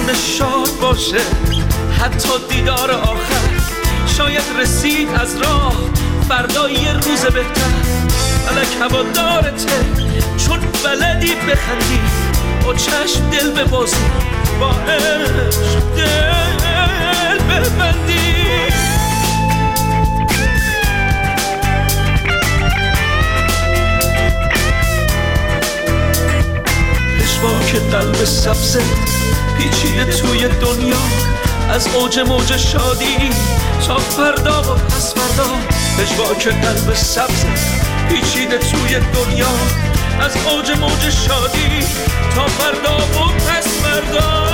خونه شاد باشه، حتی دیدار آخر شاید رسید از راه، فردا یه روز بهتر. فلک هوادارته چون بلدی بخندی، با چشم دل ببازی، با عشق دل ببندی. پشواک قلب سبزه پیچیده توی دنیا، از اوج موج شادی تا فردا و پس فردا. پشواک قلب سبزه پیچیده توی دنیا، از اوج موج شادی تا فردا و پس فردا.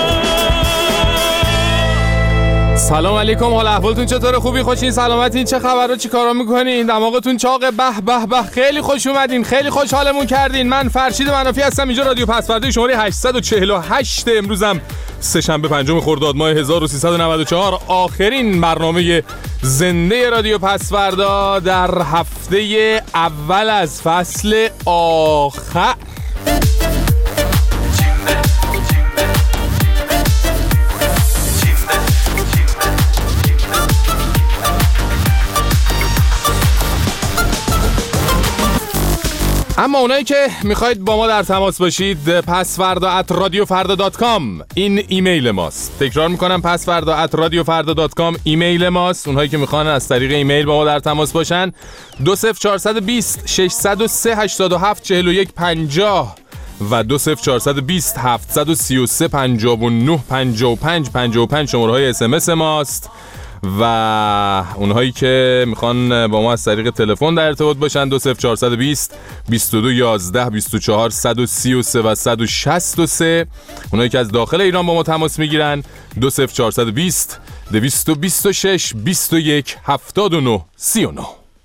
سلام علیکم، حال احوالتون چطوره؟ خوبی؟ خوشین؟ سلامتین؟ چه خبرها؟ چی کارا میکنین؟ دماغتون چاقه؟ به به به، خیلی خوش اومدین، خیلی خوشحالمون کردین. من فرشید منافی هستم، اینجا رادیو پسورده شماره 848. امروزم سه‌شنبه 5 خرداد ماه 1394، آخرین برنامه زنده رادیو پسورده در هفته اول از فصل آخر. اما اونایی که میخواید با ما در تماس باشید، pasvarda@radiofarda.com این ایمیل ماست. تکرار میکنم، pasvarda@radiofarda.com ایمیل ماست. اونهایی که میخوان از طریق ایمیل با ما در تماس باشن 20420 603 87 41 50 و 20420 733 59 55 55 شماره های SMS ماست. و اونهایی که میخوان با ما از طریق تلفن در ارتباط باشن 20420 22 11 24 133 و 163. اونهایی که از داخل ایران با ما تماس میگیرن 20420 226 21 79 39.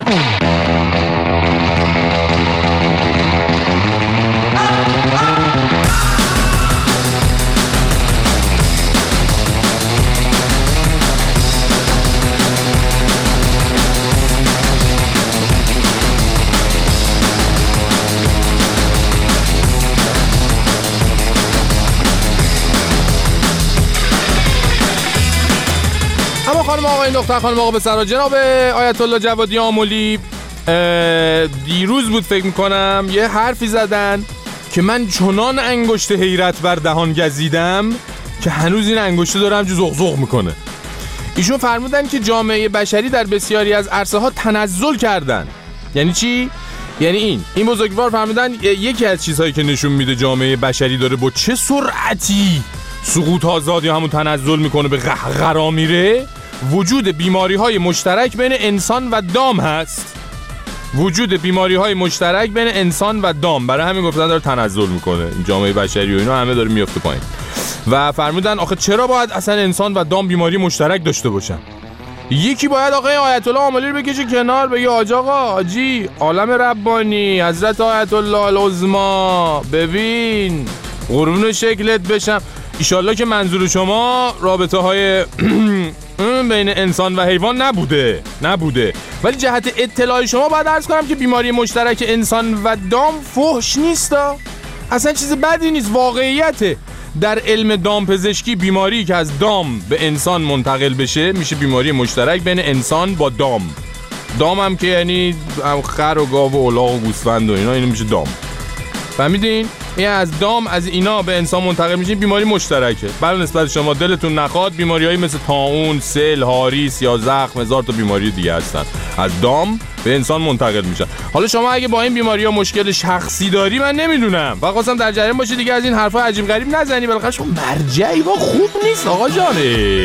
خانم آقای دختر خانم آقا پسرها، جناب آیت الله جوادی آملی دیروز بود فکر میکنم یه حرفی زدن که من چنان انگشت حیرت بر دهان گزیدم که هنوز این انگشته داره همچه زغزغ میکنه. ایشون فرمودن که جامعه بشری در بسیاری از عرصه ها تنزل کردن. یعنی چی؟ یعنی این بزرگوار فرمودن یکی از چیزهایی که نشون میده جامعه بشری داره با چه سرعتی سقوط آزاد یا همون تنزل میکنه، به قهقرا میره، وجود بیماری‌های مشترک بین انسان و دام هست. وجود بیماری‌های مشترک بین انسان و دام، برای همین گفتن داره تنزل میکنه این جامعه بشری و اینا همه داره میفته پایین. و فرمودن آخه چرا باید اصلا انسان و دام بیماری مشترک داشته باشن؟ یکی باید آقای آیت الله آملی رو بکشه کنار، بگه آقا حاجی عالم ربانی حضرت آیت الله العظما، ببین قربون شکلت بشم. ایشالله که منظور شما رابطه های بین انسان و حیوان نبوده، ولی جهت اطلاع شما باید عرض کنم که بیماری مشترک انسان و دام فحش نیست، اصلا چیز بدی نیست، واقعیته. در علم دام پزشکی بیماری که از دام به انسان منتقل بشه میشه بیماری مشترک بین انسان با دام. دام هم که یعنی خر و گاو و الاغ و گوسفند و اینا، اینو میشه دام. فهمیدین؟ یعنی از دام از اینا به انسان منتقل میشه بیماری مشترکه. برای نسبت شما دلتون نخواد، بیماریایی مثل طاعون، سل، هاریس یا زخم، هزار تا بیماری دیگه هستن، از دام به انسان منتقل میشن. حالا شما اگه با این بیماری‌ها مشکل شخصی داری من نمیدونم، فقط خواستم در جریان باشی دیگه، از این حرفا عجیب غریب نزنی، بالاخره شما مرجعی با خوب نیست آقا جانه.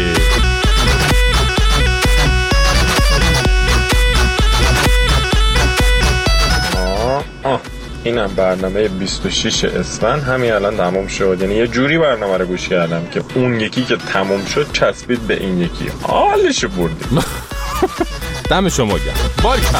اینم برنامه 26 اسفند همین الان تموم شد. یعنی یه جوری برنامه رو گوش کردم که اون یکی که تموم شد چسبید به این یکی، حالش بردیم. دم شما گرم. باریکلا.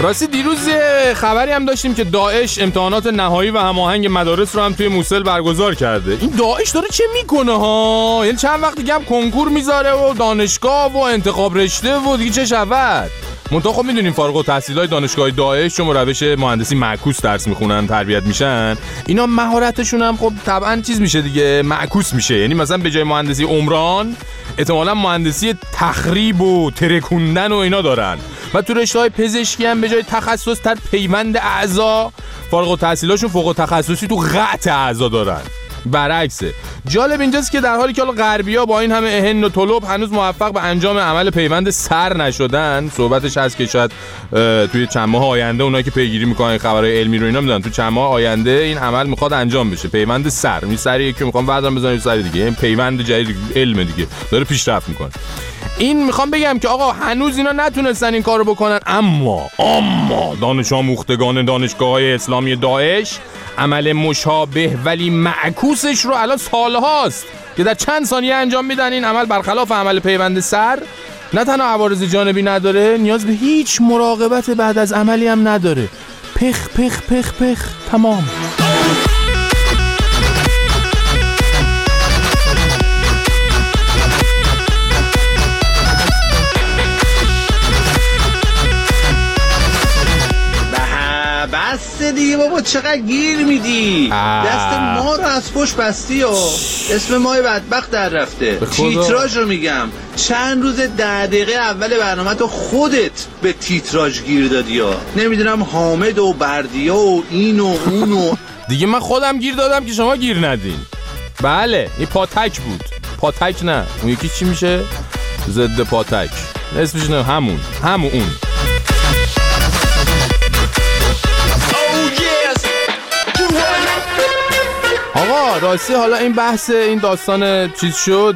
راستی دیروز یه خبری هم داشتیم که داعش امتحانات نهایی و هماهنگ مدارس رو هم توی موصل برگزار کرده. این داعش داره چه میکنه ها؟ یعنی چند وقت دیگه هم کنکور میذاره و دانشگاه و انتخاب رشته و دیگه چه شود؟ منتها خب میدونیم فارغ التحصیلای دانشگاه داعش چون روش مهندسی معکوس درس میخونن تربیت میشن، اینا مهارتشون هم خب طبعا چیز میشه دیگه، معکوس میشه. یعنی مثلا به جای مهندسی عمران احتمالاً مهندسی تخریب و ترکوندن و اینا دارن و تو رشته‌های پزشکی هم به جای تخصص تر پیوند اعضا، فارغ التحصیلاشون فوق تخصصی تو قطع اعضا دارن. برعکسه. جالب اینجاست که در حالی که غربی‌ها با این همه اهن و طلب هنوز موفق به انجام عمل پیوند سر نشدن، صحبتش هست که شاید توی چند ماه آینده اونایی که پیگیری میکنن خبرهای علمی رو اینا میدونن تو چند ماه آینده این عمل میخواد انجام بشه، پیوند سر. می سری یکی میخوام بعدم بزنیم سر دیگه، این پیوند جدید علم دیگه داره پیشرفت میکنه. این میخوام بگم که آقا هنوز اینا نتونستن این کارو بکنن، اما دانش آموختگان دانشگاه‌های اسلامی داعش عمل مشابه ولی معکوسش رو الان سالهاست که در چند ثانیه انجام میدن. این عمل برخلاف عمل پیوند سر نه تنها عوارض جانبی نداره، نیاز به هیچ مراقبت بعد از عملی هم نداره. پخ پخ پخ پخ تمام. بس دیگه بابا، چقدر گیر میدی؟ دست ما رو از پشت بستی و اسم مای بدبخت در رفته. تیتراژ رو میگم، چند روز 10 دقیقه اول برنامه تو خودت به تیتراژ گیر دادی ها. نمیدونم حامد و بردیا و این و اون و دیگه من خودم گیر دادم که شما گیر ندین. بله این پاتک بود. پاتک نه، اون یکی چی میشه؟ ضد پاتک اسمش نه، همون اون. آقا راستی حالا این بحث این داستان چیز شد،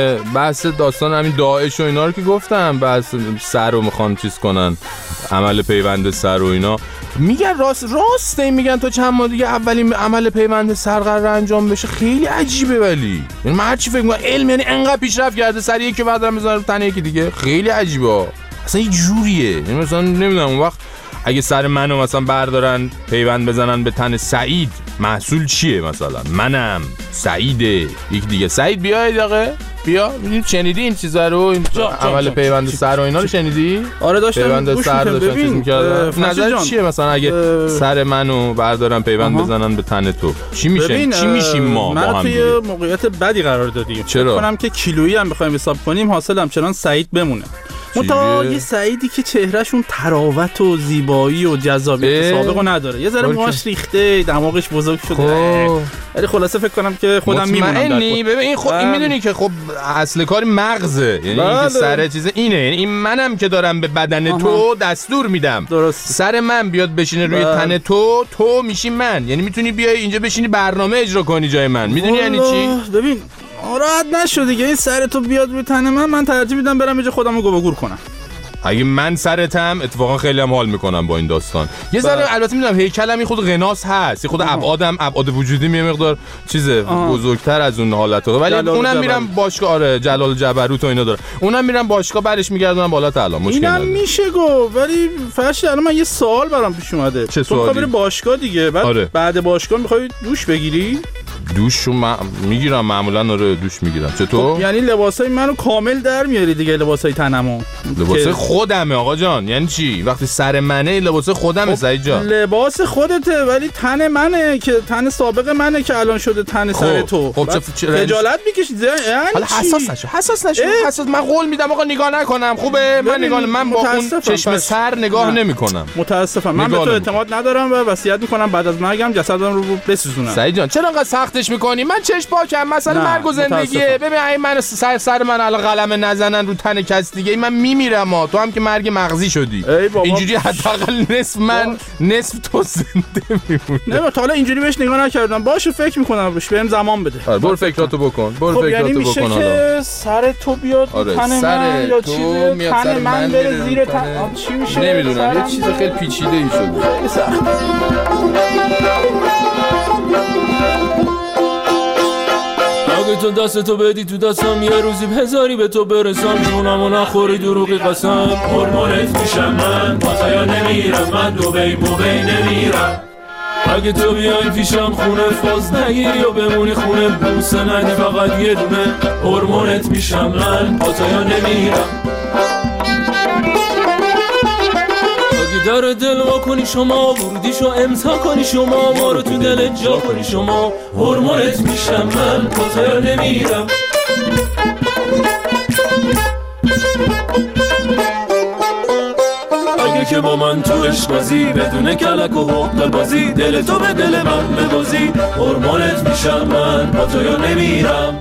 بحث داستان همین داعش و اینا رو که گفتم، بحث سر رو میخوان چیز کنن، عمل پیوند سر و اینا میگن راسته این میگن تا چند ماه دیگه اولین عمل پیوند سر قرار انجام بشه. خیلی عجیبه، ولی یعنی من هرچی فکر میکنم علم یعنی انقدر پیشرفت کرده سر یکی بعدم بزنه رو تنه یکی دیگه. خیلی عجیبه اصلا، یه جوریه. یعنی مثلا نمیدونم اون وقت اگه سر منو مثلا بردارن پیوند بزنن به تن سعید، محصول چیه؟ مثلا منم سعیده، یک دیگه سعید بیاید آقا بیا. شنیدی این چیزا رو؟ این عمل پیوند سر و اینا رو شنیدی؟ آره داشتم پیوند سر داشتن چیز می‌کردن. نظر چیه مثلا اگه سر منو بردارن پیوند بزنن به تن تو چی میشه؟ چی میشیم ما با هم دیگه؟ توی موقعیت بدی قرار دادیم. چرا؟ فکر کنم که کیلویی هم بخوایم حساب کنیم حاصل همچنان سعید بمونه. متا یه سعیدی که چهرهشون تراوت و زیبایی و جذابیت سابقو نداره، یه ذره موهاش ریخته، دماغش بزرگ شده، ولی خلاصه فکر کنم که خودم میمونم. ببین این خب این میدونی که خب اصل کاری مغزه، یعنی اینکه سر چیز اینه، یعنی این منم که دارم به بدن تو دستور میدم درست. سر من بیاد بشینه روی تن تو میشی من، یعنی میتونی بیای اینجا بشینی برنامه اجرا کنی جای من. میدونی یعنی چی؟ ببین راحت نشد دیگه، این سر تو بیاد روی تن من ترجیح میدم برم اینجا خودمو گور کنم. اگه من سرتم اتفاقا خیلی هم حال میکنم با این داستان. یه ذره البته میدونم هیکلم خود غناس هست، خود ابعاد وجودی یه مقدار چیزه بزرگتر از اون حالته، ولی اونم میرم باشگاه. آره جلال جبروت و اینا داره، اونم میرم باشگاه برش میگردونم بالا تعالی، مشکل نداره. اینم میشه گفت، ولی فرشی الان من یه سوال برام پیش اومده. چه سوالی؟ تو بری باشگاه دیگه، بعد باشگاه میخوای دوش بگیری؟ دوش میگیرم معمولا. آره دوش میگیرم. چطور؟ خب یعنی لباسای منو کامل در میاری دیگه، لباسای تنمو. لباسای خودمه آقا جان. یعنی چی؟ وقتی سر منه لباس خودمه. سعید جان لباس خودته ولی تن منه که تن سابق منه که الان شده تن سر تو. خب خجالت میکشی یعنی حالا حساس نشو. من قول میدم آقا نگاه نکنم. خوبه من با اون چشم سر نگاه نمیکنم. متاسفم من به تو اعتماد ندارم و وصیت میکنم بعد از مرگم جسدم رو بسوزونم. سعید جان چرا انقدر سختش میکنی؟ من چشم پاکم، مثلا مرگ و زندگیه. ببین اگه من سر من الان قلم نزنن رو تن کس دیگه من میمیرم. تو هم که مرگ مغزی شدی اینجوری حداقل نصف من نصف تو زنده میمونی. نه تا حالا اینجوری بهش نگاه نکردم. باشه فکر میکنم روش، بهم زمان بده. برو فکراتو بکن. خب یعنی میشه که سر تو بیاد تن من یا چیزی تن من بره زیر تن، چی میشه نمیدونم. یه چیز خیلی پیچیده ای شده. خیلی سخت. اگه تو دستتو بدی تو دستم یه روزی بذاری به تو برسم، جونمو نخوری دروغی قسم. هورمونت میشم من، پاتایا نمیرم من، دوبی نمیرم. اگه تو بیای پیشم خونه فاز نگیری و بمونی خونه، بوسه ندی فقط یه دونه. هورمونت میشم من، پاتایا نمیرم. اگه در دل وا کنی شما، ورودیشو امضا کنی شما، ما رو تو دلت جا کنی شما. هورمونت میشم من، پاتایا نمیرم. اگه که با من تو عشق بازی، بدون کلک و حق بازی، دل تو به دل من ببازی. هورمونت میشم من، پاتایا نمیرم.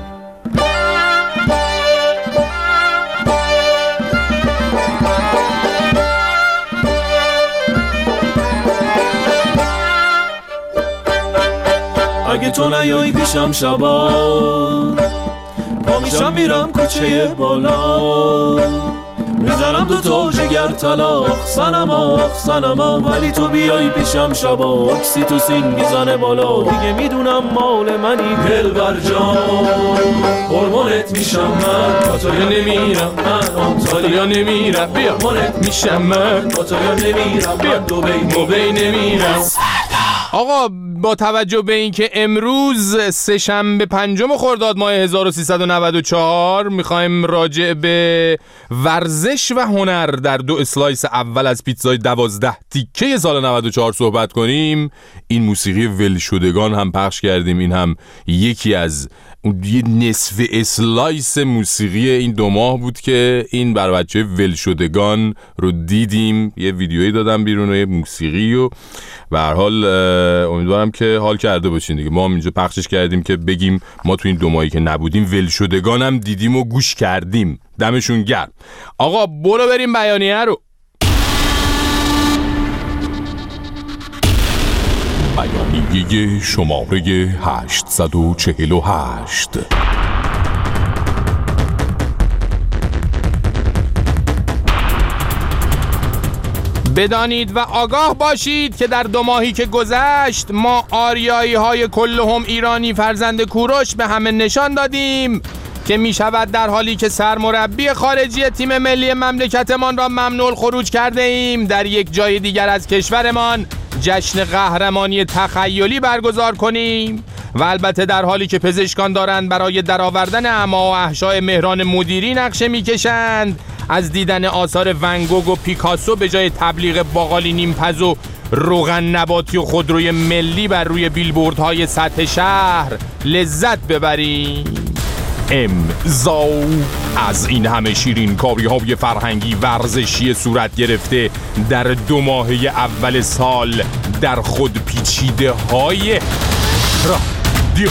اگه تو نیایی پیشم شبا، پا میشم میرم کوچه بالا، میزنم دو تا جگر طلاق سنما، ولی تو بیایی پیشم شبا، اکسیتوسین میزنه بالا، دیگه میدونم مال منی دلبر جان. هورمونت میشم من، پاتایا نمیرم من، آنتالیا نمیرم. هورمونت میشم من، پاتایا نمیرم من، دوبی نمیرم. آقا با توجه به اینکه امروز سه‌شنبه 5 خرداد ماه 1394 میخوایم راجع به ورزش و هنر در 2 اسلایس اول از پیتزای 12 تیکه سال 94 صحبت کنیم، این موسیقی ولشدگان هم پخش کردیم. این هم یکی از یه نصف اسلایس موسیقی این 2 ماه بود که این بر بچه ولشدگان رو دیدیم. یه ویدیویی دادم بیرون و یه موسیقی و به هر حال امیدوارم که حال کرده باشین دیگه. ما هم اینجا پخشش کردیم که بگیم ما تو این 2 ماهی که نبودیم ولشدگان هم دیدیم و گوش کردیم. دمشون گرم. آقا برو بریم بیانیه رو. بیانیه شماره 848. بدانید و آگاه باشید که در 2 ماهی که گذشت ما آریایی های کلهم ایرانی فرزند کوروش به همه نشان دادیم که می شود در حالی که سرمربی خارجی تیم ملی مملکتمان را ممنوع الخروج کرده ایم، در یک جای دیگر از کشورمان جشن قهرمانی تخیلی برگزار کنیم و البته در حالی که پزشکان دارند برای درآوردن اعما و احشای مهران مدیری نقشه میکشند، از دیدن آثار ونگوگ و پیکاسو به جای تبلیغ باقالی نیمپز و روغن نباتی و خودروی ملی بر روی بیلبوردهای سطح شهر لذت ببریم. امضا از این همه شیرین کاری‌های فرهنگی ورزشی صورت گرفته در 2 ماهه اول سال در خود پیچیده های رادیو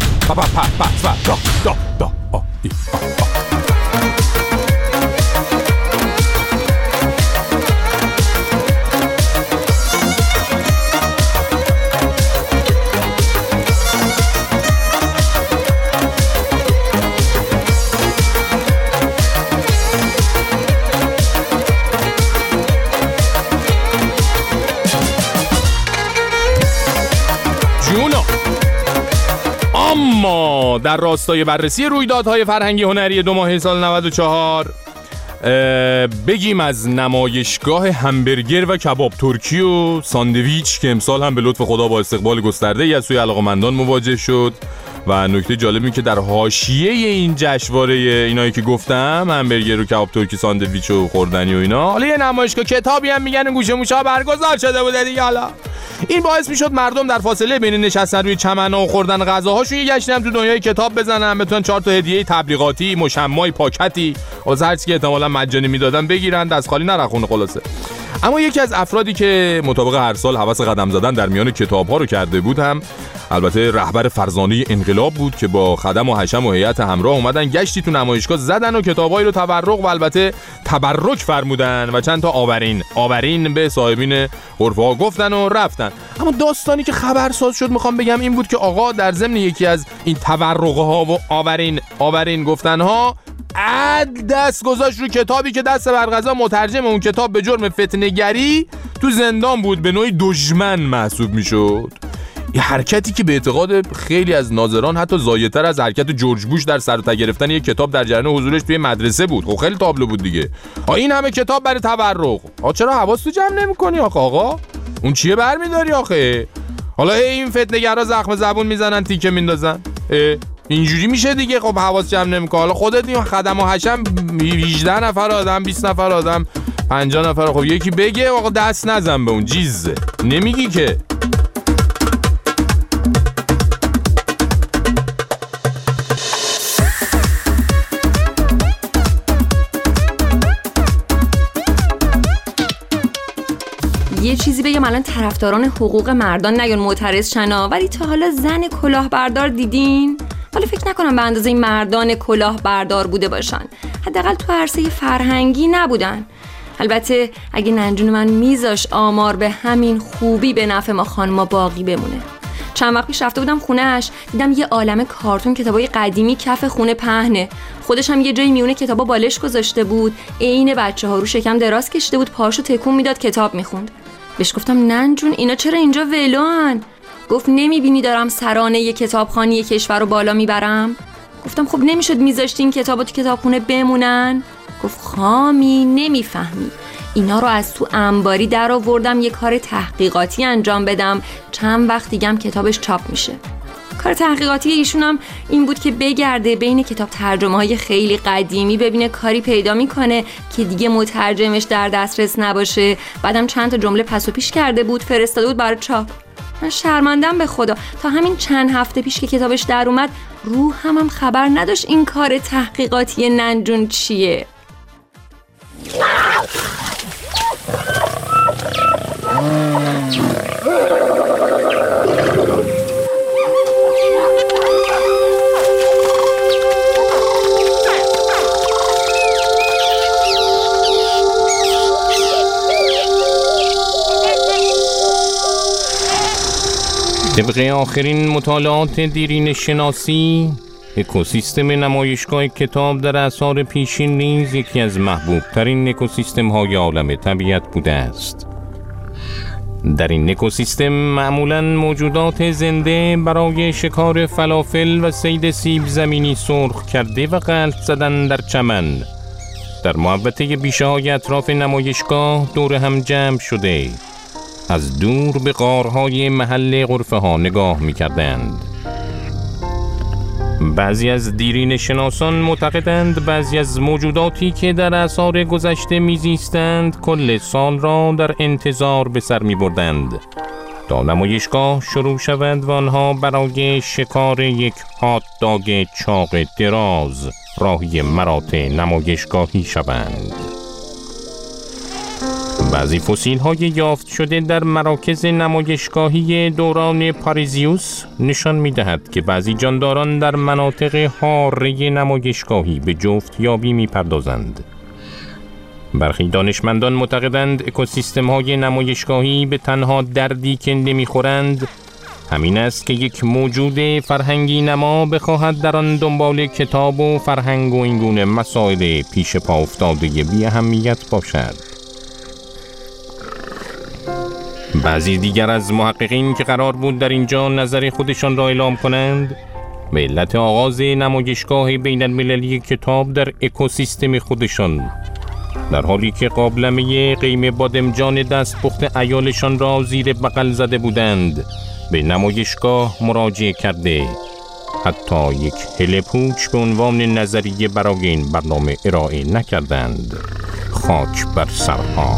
اما در راستای بررسی رویدادهای فرهنگی هنری 2 ماهه سال 94 بگیم از نمایشگاه همبرگر و کباب ترکی و ساندویچ که امسال هم به لطف خدا با استقبال گسترده‌ای از سوی علاقه‌مندان مواجه شد. و نکته جالبی که در حاشیه این جشنواره اینایی که گفتم، همبرگر و کباب ترکی، ساندویچ و خوردنی و اینا، حالا یه نمایشگاه کتابی هم میگن گوشه موشا برگزار شده بوده دیگه. حالا این باعث میشد مردم در فاصله بین نشستن روی چمن‌ها و خوردن غذاهاشون یه گشتی هم تو دنیای کتاب بزنن، بتونن 4 تا هدیه تبلیغاتی، مشمعی، پاکتی از هر چیزی که احتمالاً مجانی میدادن بگیرن، دست خالی نرخونه خلاصه. اما یکی از افرادی که مطابق هر سال هوس قدم زدن در میان کتاب‌ها رو کرده بود هم البته رهبر فرزانه انقلاب بود که با خدم و حشم و هیئت همراه اومدن گشتی تو نمایشگاه زدن و کتابایی رو تبرک و البته تبرک فرمودن و چند تا آورین به صاحبین غرفه‌ها گفتن و رفتن. اما داستانی که خبرساز شد میخوام بگم این بود که آقا در ضمن یکی از این تبرک‌ها و آورین گفتن‌ها دست گذاشت رو کتابی که دست برقضا مترجم اون کتاب به جرم فتنه‌گری تو زندان بود، به نوعی دشمن محسوب میشد. این حرکتی که به اعتقاد خیلی از ناظران حتی زایدتر از حرکت جورج بوش در سر تا گرفتن یک کتاب در جریان حضورش توی مدرسه بود. خب خیلی تابلو بود دیگه. این همه کتاب برای تورق. چرا حواستو جمع نمی‌کنی آقا؟ اون چیه برمی‌داری آخه؟ حالا این فتنه‌گرا زخم زبون میزنن تیکه میندازن. اینجوری میشه دیگه. خب حواس جمع نمی‌کنه. حالا خودت این خدم و حشم 18 نفر آدم، 20 نفر آدم، 50 نفر، خب یکی بگه آقا دست نزن به اون چیز. نمیگی که. یه چیزی بگم الان طرفداران حقوق مردان نیان معترض شنا، ولی تا حالا زن کلاهبردار دیدین؟ حالا فکر نکنم به اندازه مردان کلاهبردار بوده باشن. حداقل تو عرصه فرهنگی نبودن. البته اگه ننجون من میذاش آمار به همین خوبی به نفع ما خانما باقی بمونه. چند وقت پیش رفته بودم خونه‌اش، دیدم یه عالمه کارتون کتابای قدیمی کف خونه پهنه. خودش هم یه جایی میونه کتابا بالش گذاشته بود، عین بچه‌ها رو شکم دراز کشیده بود، پاشو تکون میداد کتاب میخوند. بهش گفتم ننجون اینا چرا اینجا ولوان؟ گفت نمیبینی دارم سرانه یه کتابخانه کشور رو بالا میبرم؟ گفتم خب نمیشد میذاشتین کتابا تو کتابخونه بمونن؟ گفت خامی نمیفهمی، اینا رو از تو انباری در آوردم یه کار تحقیقاتی انجام بدم، چند وقت دیگه هم کتابش چاپ میشه. کار تحقیقاتی ایشون هم این بود که بگرده بین کتاب ترجمه‌های خیلی قدیمی ببینه کاری پیدا میکنه که دیگه مترجمش در دسترس نباشه. بعدم چند تا جمله پس و پیش کرده بود، فرستاده بود برای چاپ. من شرمندم به خدا، تا همین چند هفته پیش که کتابش در اومد روحم خبر نداشت این کار تحقیقاتی ننجون چیه. طبق آخرین مطالعات دیرین شناسی، اکوسیستم نمایشگاه کتاب در اعصار پیشین نیز یکی از محبوب ترین اکوسیستم های عالم طبیعت بوده است. در این اکوسیستم معمولاً موجودات زنده برای شکار فلافل و صید سیب زمینی سرخ کرده و غلط زدن در چمن در محوطه بیشه های اطراف نمایشگاه دور هم جمع شده از دور به غارهای محل غرفه ها نگاه می کردند. بعضی از دیرین شناسان معتقدند بعضی از موجوداتی که در اعصار گذشته میزیستند کل سال را در انتظار به سر می بردند تا نمایشگاه شروع شود و آنها برای شکار یک هات داگ چاق دراز راهی مراتع نمایشگاهی شوند. بعضی فسیل های یافت شده در مراکز نمایشگاهی دوران پاریزیوس نشان می دهد که بعضی جانداران در مناطق حاره نمایشگاهی به جفت یابی می پردازند. برخی دانشمندان معتقدند اکوسیستم های نمایشگاهی به تنها دردی که نمی خورند همین است که یک موجود فرهنگی نما بخواهد در آن دنبال کتاب و فرهنگ و اینگونه مسائل پیش پا افتاده بی اهمیت باشد. بعضی دیگر از محققین که قرار بود در اینجا نظر خودشان را اعلام کنند به علت آغاز نمایشگاه بین المللی کتاب در اکوسیستم خودشان در حالی که قابلمه قیم بادمجان دستپخت عیالشان را زیر بغل زده بودند به نمایشگاه مراجعه کرده حتی یک هله پوچ به عنوان نظریه برای این برنامه ارائه نکردند. خاک بر سرها.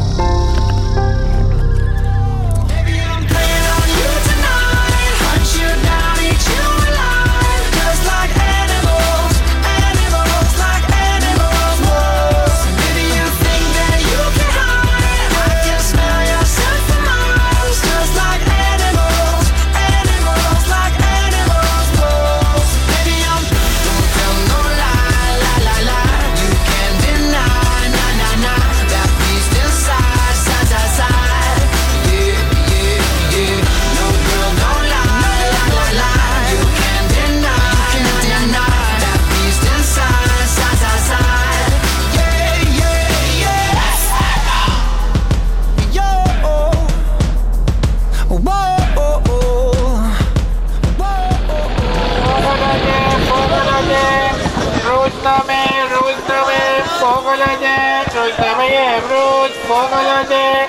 روزنامه امروز فوق‌العاده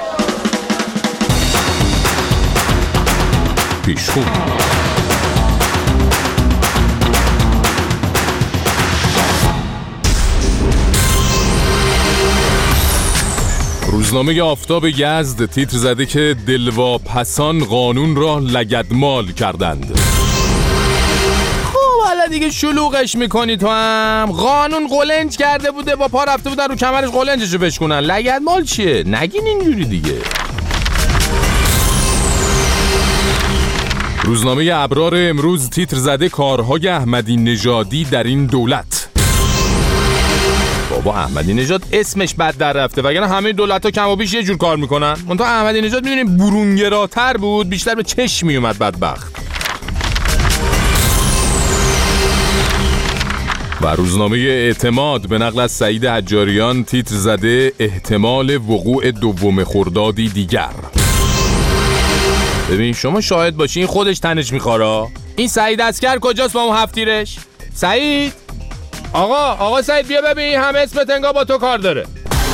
پیشخون. روزنامه آفتاب یزد تیتر زده که دلواپسان قانون را لگدمال کردند. خب حالا دیگه شلوغش میکنی تو هم. قانون قلنج کرده بوده، با پا رفته بودن رو کمرش قلنجشو بشکنن. لگدمال چیه؟ نگین اینجوری دیگه. روزنامه ابرار امروز تیتر زده کارهای احمدی نژادی در این دولت. بابا احمدی نژاد اسمش بد در رفته، وگرنه همه دولت‌ها کم و بیش یه جور کار میکنن. منتها احمدی نژاد می‌بینیم برونگراتر بود، بیشتر به چشم میومد بدبخت. و روزنامه اعتماد به نقل از سعید حجاریان تیتر زده احتمال وقوع دوم خردادی دیگر. ببین شما شاهد باشین خودش تنش میخواره. این سعید عسکر کجاست با اون هفتیرش؟ سعید؟ آقا سعید بیا ببین، همه اسمت انگار با تو کار داره.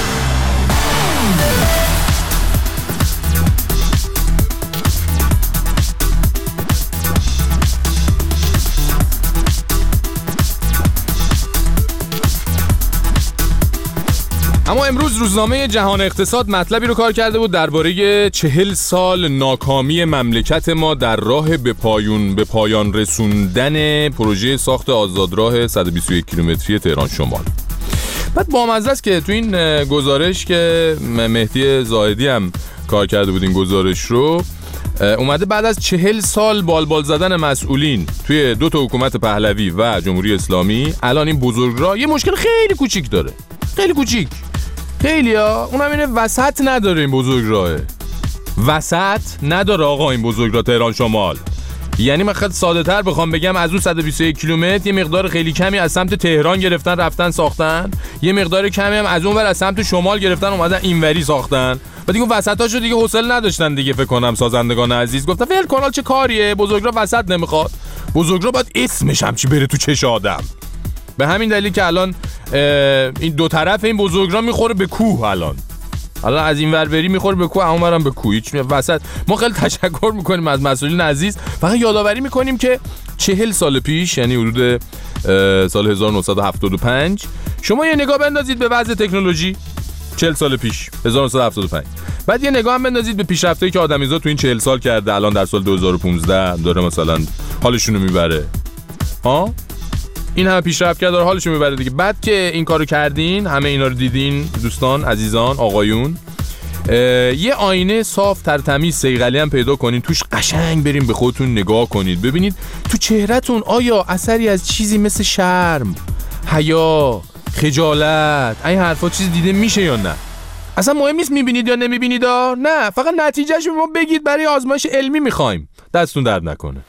اما امروز روزنامه جهان اقتصاد مطلبی رو کار کرده بود درباره 40 سال ناکامی مملکت ما در راه به پایان رسوندن پروژه ساخت آزادراه 121 کیلومتری تهران شمال. بعد بامزه است که تو این گزارش که مهدی زاهدی هم کار کرده بود این گزارش رو، اومده بعد از 40 سال بالبال زدن مسئولین توی 2 تا حکومت پهلوی و جمهوری اسلامی، الان این بزرگراه یه مشکل خیلی کوچیک داره. خیلی کوچیک. خیلی ها، اونم اینه وسط نداره. این بزرگراهه وسط نداره آقا. این بزرگراه تهران شمال، یعنی من خیلی ساده تر بخوام بگم، از اون 121 کیلومتر یه مقدار خیلی کمی از سمت تهران گرفتن رفتن ساختن، یه مقدار کمی هم از اون ور از سمت شمال گرفتن اومدن اینوری ساختن. و دیگه وسطاشو دیگه حوصله نداشتن دیگه، فکر کنم سازندگان عزیز گفتن ول کانال چه کاریه، بزرگراه وسط نمیخواد. بزرگراه باید اسمش هم چی بره تو چش آدم. به همین دلیل که الان این دو طرف این بزرگراه میخوره به کوه. الان از این ور بری میخوره به کوه، اون ورم به کوه. هیچ وسط. ما خیلی تشکر میکنیم از مسئولین عزیز. فقط یادآوری میکنیم که 40 سال پیش، یعنی حدود سال 1975، شما یه نگاه بندازید به وضع تکنولوژی 40 سال پیش 1975. بعد یه نگاه هم بندازید به پیشرفتایی که آدمیزاد تو این 40 سال کرده. الان در سال 2015 داره مثلا حالشونو میبره. این همه پیشرفت کرده داره حالشو میبره دیگه. بعد که این کارو کردین، همه اینا رو دیدین دوستان عزیزان آقایون، یه آینه صاف ترتمیز صیقلی هم پیدا کنین، توش قشنگ بریم به خودتون نگاه کنید، ببینید تو چهرهتون آیا اثری از چیزی مثل شرم، حیا، خجالت، این حرفا چیزی دیده میشه یا نه. اصلا مهم نیست میبینید یا نمیبینید، نه، فقط نتیجهش ما بگید، برای آزمایش علمی میخوایم. دستتون درد نکنه.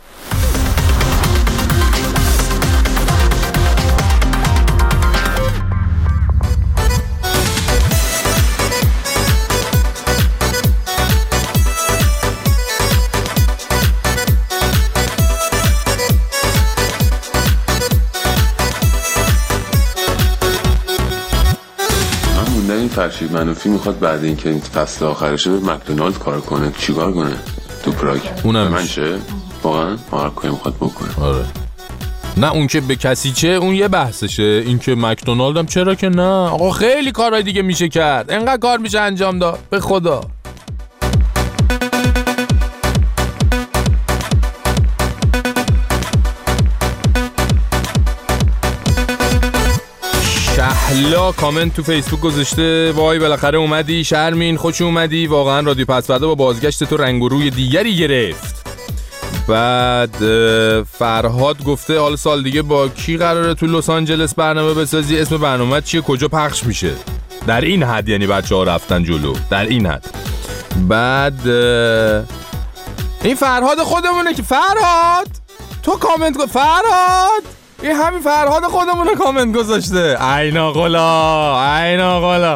فرشید منوفی میخواد بعد اینکه این فصل آخرشه به مکدونالد کار کنه. چیکار کنه تو پراگ؟ اونم من چه؟ واقعا هر کاری میخواد بکنه. آره. نه اون که به کسی چه، اون یه بحثشه. این که مکدونالد هم چرا که نه آقا، خیلی کارهای دیگه میشه کرد. انقدر کار میشه انجام داد به خدا. شهلا کامنت تو فیسبوک گذاشته وای بالاخره اومدی شرمین، خوش اومدی، واقعا رادیو پسوردا با بازگشت تو رنگ و روی دیگری گرفت. بعد فرهاد گفته حالا سال دیگه با کی قراره تو لس آنجلس برنامه بسازی؟ اسم برنامه چیه؟ کجا پخش میشه؟ در این حد یعنی بچه‌ها رفتن جلو، در این حد. بعد این فرهاد خودمونه که فرهاد تو کامنت فرهاد، این همین فرهاد خودمونه کامنت گذاشته. اینا غلا.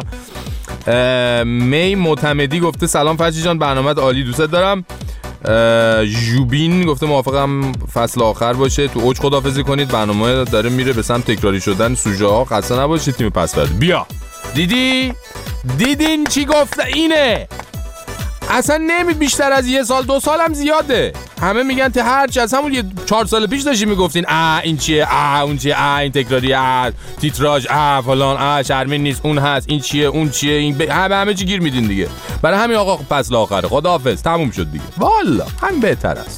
می معتمدی گفته سلام فرشی جان، برنامه‌ت عالی، دوست دارم. ژوبین گفته موافقم فصل آخر باشه، تو اوج خداحافظی کنید، برنامه داره میره به سمت تکراری شدن سوژه ها، خسته نباشید تیم پسورد. دیدین چی گفت؟ اینه اصلا نمید بیشتر از 1 سال 2 سال هم زیاده. همه میگن ته هرچی از همون 4 سال پیش داشتی میگفتین این چیه، اون چیه، این تکراری، تیتراژ، فلان، شرمین نیست، اون هست، این چیه، اون چیه، این همه چی گیر میدین دیگه. برای همین آقا فصل آخره، خداحافظ، تموم شد دیگه. والا هم بهتر است.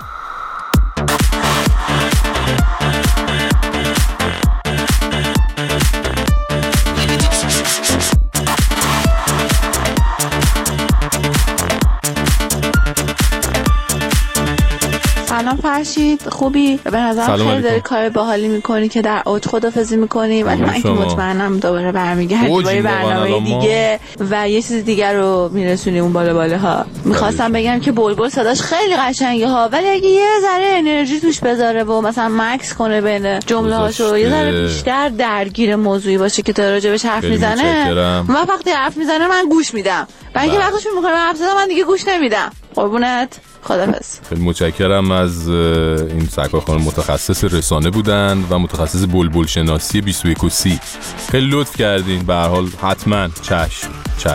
سلام فرشید، خوبی؟ به نظرم خیلی داری کار باحالی میکنی که در اوج خدافظی میکنی، ولی من که مطمئنم دوباره برمیگردی با یه برنامه دیگه و یه چیز دیگه رو میرسونی اون بالا. میخواستم بگم که بلبل صداش خیلی قشنگه ها، ولی اگه یه ذره انرژی توش بذاره و مثلا مکس کنه بین جمله هاشو، یه ذره بیشتر درگیر موضوعی باشه که تا راجبش حرف میزنه، من وقتی حرف میزنه من گوش میدم، ولی اگه وقتش میکنه حرف زدن من دیگه گوش نمیدم. قربونت، خداحافظ. خیلی متشکرم از این سرکار خانم، متخصص رسانه بودن و متخصص بلبل شناسی 21C. خیلی لطف کردین. به هر حال حتما چشم.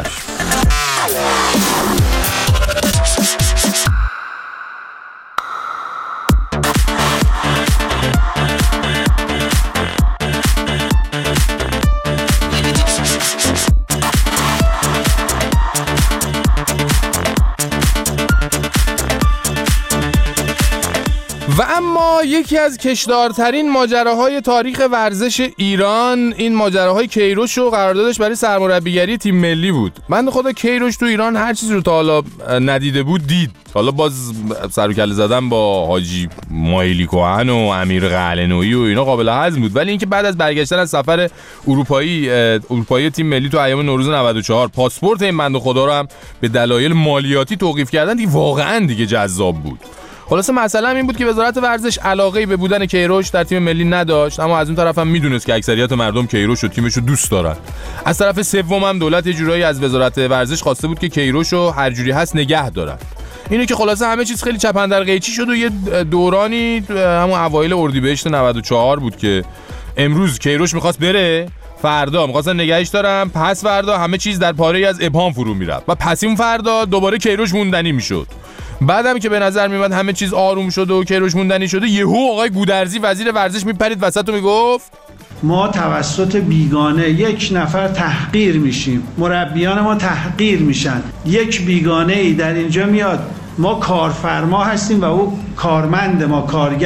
و اما یکی از کشدارترین ماجراهای تاریخ ورزش ایران، این ماجراهای کیروش و قراردادش برای سرمربیگری تیم ملی بود. بنده خدا کیروش تو ایران هر چیزی رو تا حالا ندیده بود دید. حالا باز سر و کله زدن با حاجی مایلی کوهن و امیر قلعه‌نویی و اینا قابل هضم بود، ولی اینکه بعد از برگشتن از سفر اروپایی تیم ملی تو ایام نوروز 94 پاسپورت این بنده خدا رو هم به دلایل مالیاتی توقیف کردن، دیگه واقعا دیگه جذاب بود. خلاصه مسئله این بود که وزارت ورزش علاقه‌ای به بودن کیروش در تیم ملی نداشت، اما از اون طرف هم میدونست که اکثریت مردم کیروش و تیمش رو دوست دارن. از طرف سوم هم دولت یه جورایی از وزارت ورزش خواسته بود که کیروش رو هر جوری هست نگه دارن. اینه که خلاصه همه چیز خیلی چپندر قیچی شد و یه دورانی همون اوایل اردیبهشت 94 بود که امروز کیروش می‌خواست بره، فردا می‌خواستن نگهش دارن، پس فردا همه چیز در پاره‌ای از ابهام فرو میرفت و پس این فردا دوباره کیروش موندنی میشد. بعدم که به نظر میاد همه چیز آروم شده و کیروش موندنی شده، یهو آقای گودرزی وزیر ورزش میپرید وسط و میگفت ما توسط بیگانه یک نفر تحقیر میشیم، مربیان ما تحقیر میشن. یک بیگانه ای در اینجا میاد، ما کارفرما هستیم و او کارمند ما،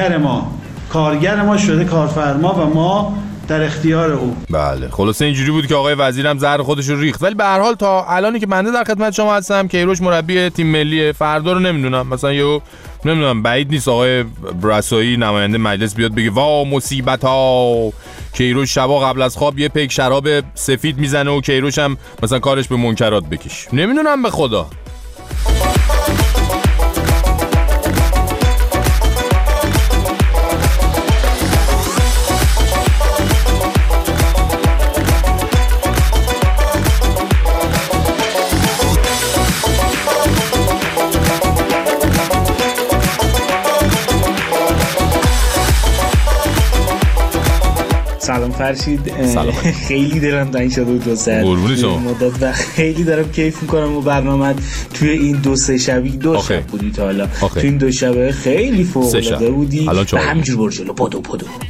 کارگر ما شده کارفرما و ما در اختیار او. بله خلاصه اینجوری بود که آقای وزیرم زهر خودش رو ریخت. ولی به هر حال تا الانی که بنده در خدمت شما هستم کیروش مربی تیم ملی، فردا رو نمیدونم، مثلا نمیدونم بعید نیست آقای برسایی نماینده مجلس بیاد بگه وا مصیبت ها، کیروش شبا قبل از خواب یه پیک شراب سفید میزنه و کیروش هم مثلا کارش به منکرات بکش. نمیدونم به خدا. سلام فرشید. سلام. خیلی دلم تنگ شده بود واسه مدت و خیلی دارم کیف میکنم و برنامه توی این 2-3 شبی 2 شب بودی تا حالا. تو این 2 شبه خیلی فوق العاده بودی و همینجور برو جلو پادو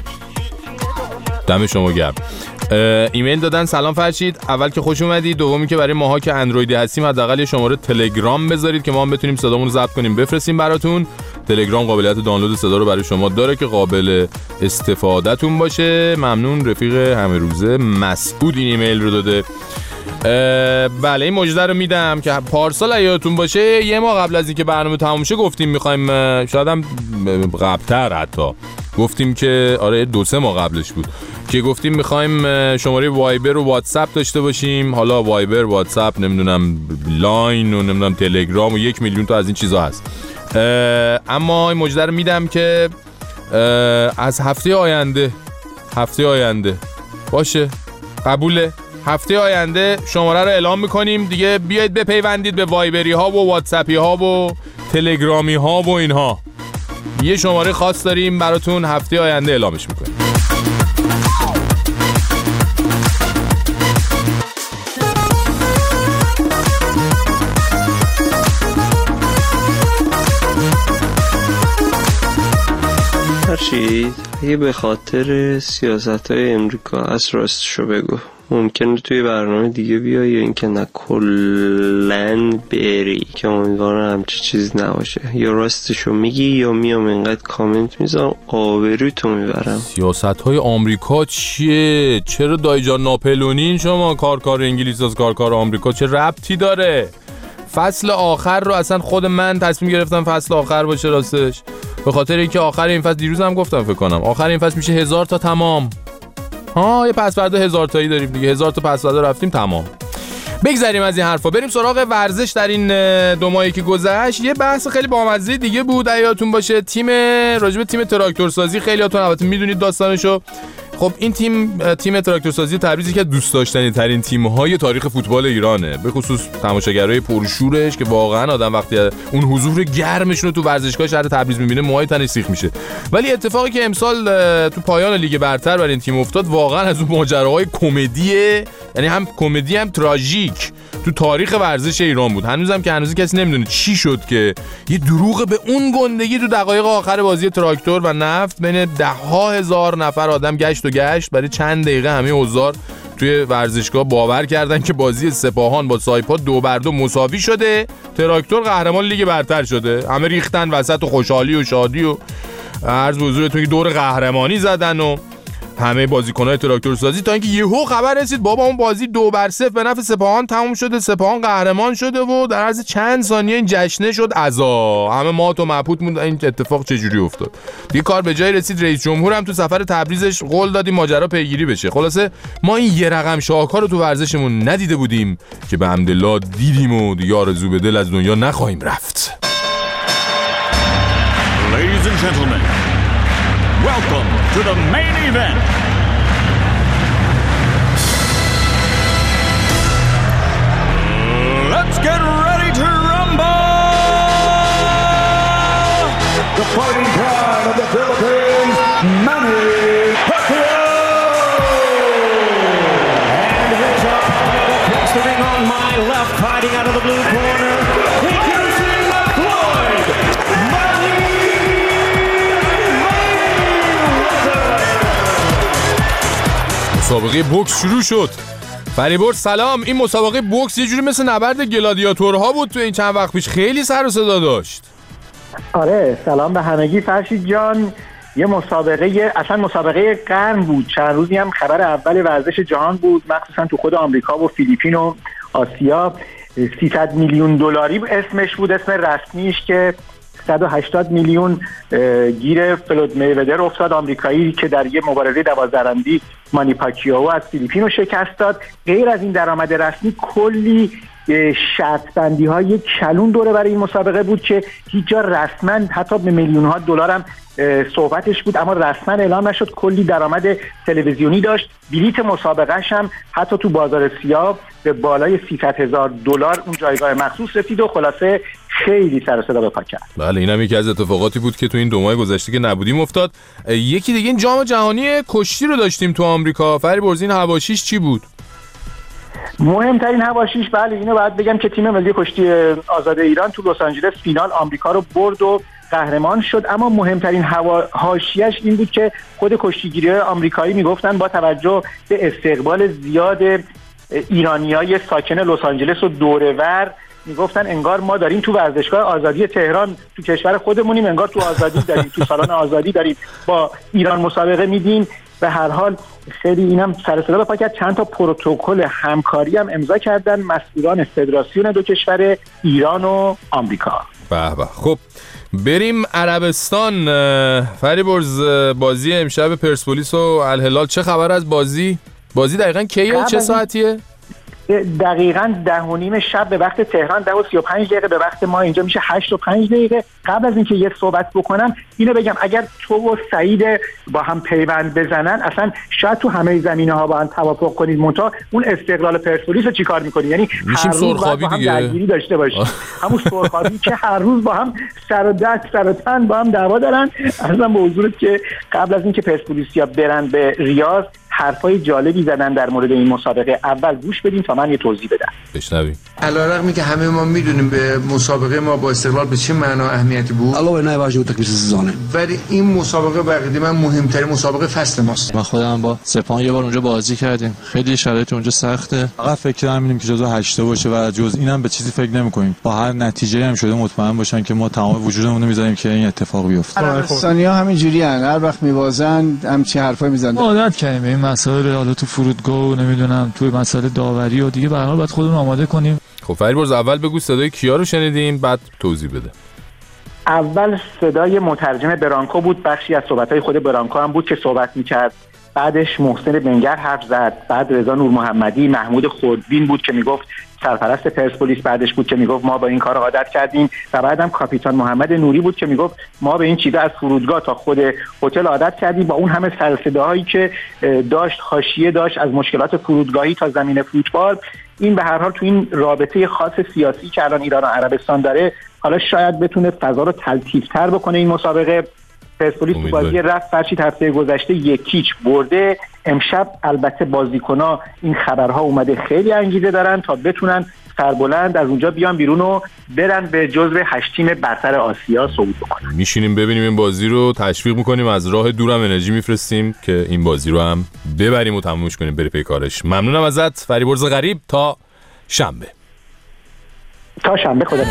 دم شما گرم. ایمیل دادن سلام فرشید، اول که خوش اومدید، دومی که برای ماها که اندرویدی هستیم حداقل یه شماره تلگرام بذارید که ما هم بتونیم صدامون رو ضبط کنیم بفرستیم براتون. تلگرام قابلیت دانلود صدا رو برای شما داره که قابل استفادهتون باشه. ممنون. رفیق همه روزه مسعود این ایمیل رو داده. بله این مژده رو میدم که پارسال یادتون باشه یه ماه قبل از اینکه برنامه تموم شه گفتیم میخوایم، شاید هم قبل‌تر حتی گفتیم که آره 2-3 ماه قبلش بود که گفتیم میخوایم شماره وایبر و واتساپ داشته باشیم. حالا وایبر، واتساپ، نمیدونم لاین و نمیدونم تلگرام و 1 میلیون تا از این چیزا هست. اما این مژده رو میدم که از هفته آینده باشه، قبوله، هفته آینده شماره رو اعلام میکنیم دیگه. بیاید بپیوندید به وایبری ها و واتساپی ها و تلگرامی ها و اینها. یه شماره خاص داریم براتون، هفته آینده اعلامش میکنیم. فرشید اگه به خاطر سیاست‌های امریکا از راستشو بگو ممکنه توی برنامه دیگه بیای یا اینکه نه کلن بری که امیدوارم همچی چیز نباشه، یا راستشو میگی یا میام اینقدر کامنت میذارم آبروی تو میبرم. سیاست‌های آمریکا چیه؟ چرا دایی جان ناپلونین شما؟ کار انگلیس از کار آمریکا چه ربطی داره؟ فصل آخر رو اصلا خود من تصمیم گرفتم فصل آخر باشه راستش، به خاطر اینکه آخر این فصل دیروز هم گفتم فکر کنم آخر این فصل میشه 1000 تا تمام. یه پس فردا 1000 تایی داریم دیگه، 1000 تا پس فردا رفتیم تمام. بگذریم از این حرفا، بریم سراغ ورزش. در این 2 ماهی که گذشت یه بحث خیلی بامزه دیگه بود، یادتون باشه راجب تیم تراکتورسازی، خیلیاتون البته میدونید داستانشو. خب این تیم تراکتورسازی تبریز یکی از دوست داشتنی ترین تیم‌های تاریخ فوتبال ایرانه، به خصوص تماشاگرای پرشورش که واقعا آدم وقتی اون حضور گرمشون رو تو ورزشگاه شهر تبریز می‌بینه موهای تنش سیخ میشه. ولی اتفاقی که امسال تو پایان لیگ برتر برای این تیم افتاد واقعا از اون ماجراهای کمدیه، یعنی هم کمدی هم تراژیک تو تاریخ ورزش ایران بود. هنوزم که هنوز کسی نمیدونه چی شد که یه دروغ به اون گندگی تو دقایق آخر بازی تراکتور و نفت بین 10,000 نفر آدم گشت برای چند دقیقه همه حضار توی ورزشگاه باور کردن که بازی سپاهان با سایپا 2-2 مساوی شده، تراکتور قهرمان لیگ برتر شده. همه ریختن وسط و خوشحالی و شادی و عرض به حضورتون که دور قهرمانی زدن و همه بازیکن‌های تراکتورسازی، تا اینکه یهو خبر رسید بابا اون بازی 2-0 به نفع سپاهان تموم شده، سپاهان قهرمان شده و در عرض چند ثانیه این جشنه شد عزا، همه مات و مبهوت موندن این اتفاق چجوری افتاد. دیگه کار به جای رسید، رئیس جمهور هم تو سفر تبریزش قول داد این ماجرا پیگیری بشه. خلاصه ما این یه رقم شاهکار رو تو ورزشمون ندیده بودیم که به حمدالله دیدیم و دیگه آرزو به دل از دنیا نخواهیم رفت. Ladies and gentlemen, welcome to the main event. Let's get ready to rumble! The fighting pride of the Philippines, Manny Pacquiao! And here's up across the ring on my left, fighting out of the blue corner. Introducing Floyd مسابقه بوکس شروع شد. فریبرز سلام. این مسابقه بوکس یه جوری مثل نبرد گلادیاتورها بود تو این چند وقت پیش، خیلی سر و صدا داشت. آره سلام به همگی فرشید جان. یه مسابقه قرن بود. چند روزی هم خبر اول ورزش جهان بود، مخصوصا تو خود آمریکا و فیلیپین و آسیا. 300 میلیون دلاری اسمش بود، اسم رسمیش، که 180 میلیون گیر فلوید میودر افتاد، آمریکایی که در یه مبارزه 12 راندی مانی پاکیائو از فیلیپین رو شکست داد. غیر از این درآمد رسمی کلی شرط بندی های کلون دوره برای این مسابقه بود که هیچ جا رسما حتی به میلیون ها دلار هم صحبتش بود، اما رسما اعلام نشد. کلی درآمد تلویزیونی داشت. بلیت مسابقهش هم حتی تو بازار سیاه به بالای 300,000 دلار اون جایگاه مخصوص رسید و خلاصه خیلی سر و صدا به پا کرد. بله اینم یکی از اتفاقاتی بود که تو این 2 ماه گذشته که نبودیم افتاد. یکی دیگه این جام جهانی کشتی رو داشتیم تو آمریکا. فریبرز این حواشیش چی بود؟ مهمترین حواشیش بله اینو باید بگم که تیم ملی کشتی آزاد ایران تو لس آنجلس فینال آمریکا رو برد و قهرمان شد. اما مهمترین حاشیه‌اش این بود که خود کشتیگیری آمریکایی میگفتن با توجه به استقبال زیاد ایرانیای ساکن لس آنجلس و دورور، میگفتن انگار ما داریم تو ورزشگاه آزادی تهران تو کشور خودمونیم، انگار تو آزادی داریم، تو سالن آزادی داریم با ایران مسابقه میدیم. به هر حال خیلی اینم سر صدا به پا کرد. چند تا پروتکل همکاری هم امضا کردن مسئولان فدراسیون دو کشور ایران و آمریکا. به به. خب بریم عربستان. فریبرز بازی امشب پرسپولیس و الهلال، چه خبر از بازی دقیقاً کیه؟ چه ساعتیه؟ دقیقاً 10:30 شب به وقت تهران، 10:35 به وقت ما اینجا میشه 8:05. قبل از اینکه یه صحبت بکنم اینو بگم، اگر تو و سعید با هم پیوند بزنن اصلا شاید تو همه زمینه‌ها با هم توافق کنید، منتها اون استقلال پرسپولیس رو چیکار می‌کنی؟ یعنی میشیم سرخابی دیگه، درگیری داشته باشیم. همون سرخابی که هر روز با هم سر و دست سر و تن با هم دعوا دارن. اصلا به حضورت که قبل از اینکه پرسپولیسیا برن به ریاض حرفای جالبی زدن در مورد این مسابقه. اول گوش بدین تا من یه توضیح بدم. بشنویم. علیرغم که همه ما میدونیم به مسابقه ما با استقلال به چه معنا اهمیتی بود، علاوه بر واژه تکلیف سزانه، ولی این مسابقه بقیده من مهمترین مسابقه فصل ماست. ما خودم با سپاهان یه بار اونجا بازی کردیم، خیلی شرایط اونجا سخته. فقط فکر نمی‌کنیم که جزو 8 باشه و جز اینم به چیزی فکر نمی‌کنیم. با هر نتیجه هم شده مطمئن باشن که ما تمام وجودمون رو می‌ذاریم که این اتفاق بیفته. عربستانی‌ها همین جوریان، هر وقت می‌بازن همچی حرفایی می‌زنن. عادت کردیم این مسائل، حالا تو فرودگاه و نمیدونم توی مسائل داوری و دیگه به هر حال باید خودمون آماده کنیم. خب فریبرز اول بگو صدای کیا رو شنیدیم بعد توضیح بده. اول صدای مترجم برانکو بود، بخشی از صحبت‌های خود برانکو هم بود که صحبت می‌کرد. بعدش محسن بنگر حرف زد، بعد رضا نور محمدی، محمود خردبین بود که میگفت سرپرست پرسپولیس، بعدش بود که میگفت ما با این کار عادت کردیم و بعدم کاپیتان محمد نوری بود که میگفت ما به این چیزا از فرودگاه تا خود هتل عادت کردیم. با اون همه سر صداهایی که داشت، حاشیه داشت از مشکلات فرودگاهی تا زمین فوتبال، این به هر حال تو این رابطه خاص سیاسی که الان ایران و عربستان داره، حالا شاید بتونه فضا رو تلطیف‌تر بکنه. این مسابقه پرسپولیس تو بازی رفت فرشید هفته گذشته 1-0 برده. امشب البته بازیکن‌ها این خبرها اومده خیلی انگیزه دارن تا بتونن سربلند از اونجا بیان بیرون و برن به جزو 8 تیم برتر آسیا صعود بکنن. میشینیم ببینیم این بازی رو، تشویق میکنیم، از راه دورم انرژی میفرستیم که این بازی رو هم ببریم و تمومش کنیم بره پی کارش. ممنونم ازت فریبرز غریب. تا شنبه. خدا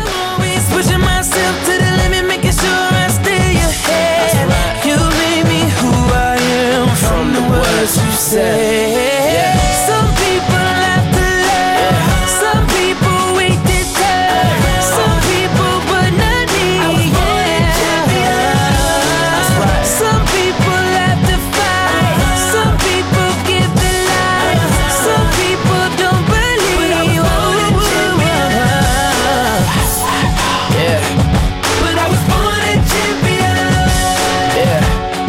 you say some people have to learn, some people wait their turn, some people but not me. Some people have to fight, some people give their life, some people don't believe. Yeah, but I was born a champion. Yeah.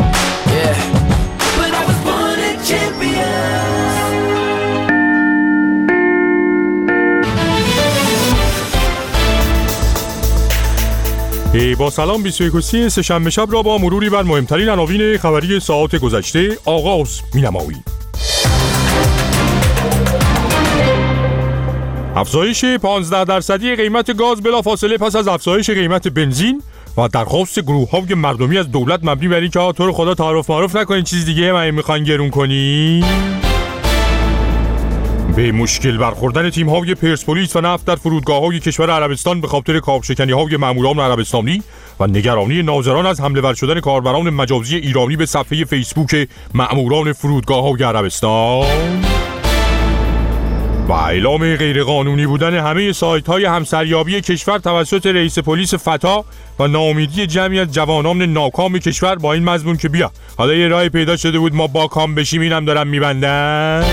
با سلام 21 سه‌شنبه شب را با مروری بر مهمترین عناوین خبری ساعات گذشته آغاز می‌نماییم. افزایش 15% قیمت گاز بلافاصله پس از افزایش قیمت بنزین و درخواست گروه‌های مردمی از دولت مبنی بر اینکه تو رو خدا تعارف معرف نکنین چیز دیگه من میخوان گرون کنی. به مشکل برخوردن تیم‌های پرسپولیس و نفت در فرودگاه‌های کشور عربستان به خاطر کاوشکنی‌های ماموران عربستانی و نگرانی ناظران از حمله ور شدن کاربران مجازی ایرانی به صفحه فیسبوک ماموران فرودگاه‌های عربستان و اعلام غیرقانونی بودن همه سایت‌های همسریابی کشور توسط رئیس پلیس فتا و ناامیدی جمعی از جوانان ناکام کشور با این مضمون که بیا حالا یه راه پیدا شده بود ما با کام بشیم، اینم دارن میبندن.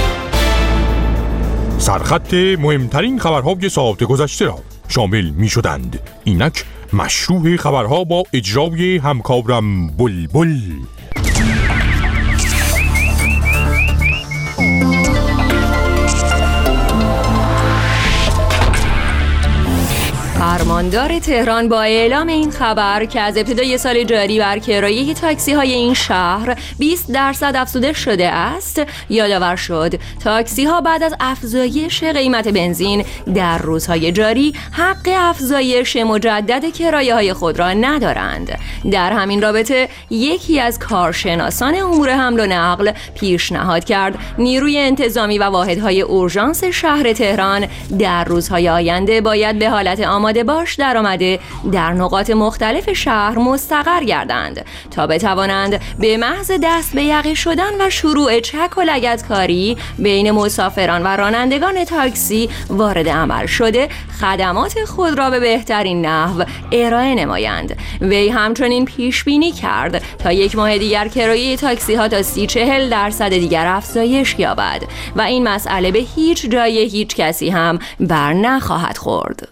سرخط مهمترین خبرهای ساعت گذشته را شامل می شدند. اینک مشروع خبرها با اجرای همکارم بلبل. فرماندار تهران با اعلام این خبر که از ابتدای سال جاری بر کرایه تاکسی های این شهر 20% افزوده شده است، یادآور شد تاکسی ها بعد از افزایش قیمت بنزین در روزهای جاری حق افزایش مجدد کرایه های خود را ندارند. در همین رابطه یکی از کارشناسان امور حمل و نقل پیشنهاد کرد نیروی انتظامی و واحدهای اورژانس شهر تهران در روزهای آینده باید به حالت آماده باش درآمده در نقاط مختلف شهر مستقر گردند تا بتوانند به محض دست به یقه شدن و شروع چک و لگدکاری بین مسافران و رانندگان تاکسی وارد عمل شده خدمات خود را به بهترین نحو ارائه نمایند. وی همچنین پیش بینی کرد تا یک ماه دیگر کرایه تاکسی ها تا 30-40% دیگر افزایش یابد و این مسئله به هیچ جای هیچ کسی هم بر نخواهد خورد.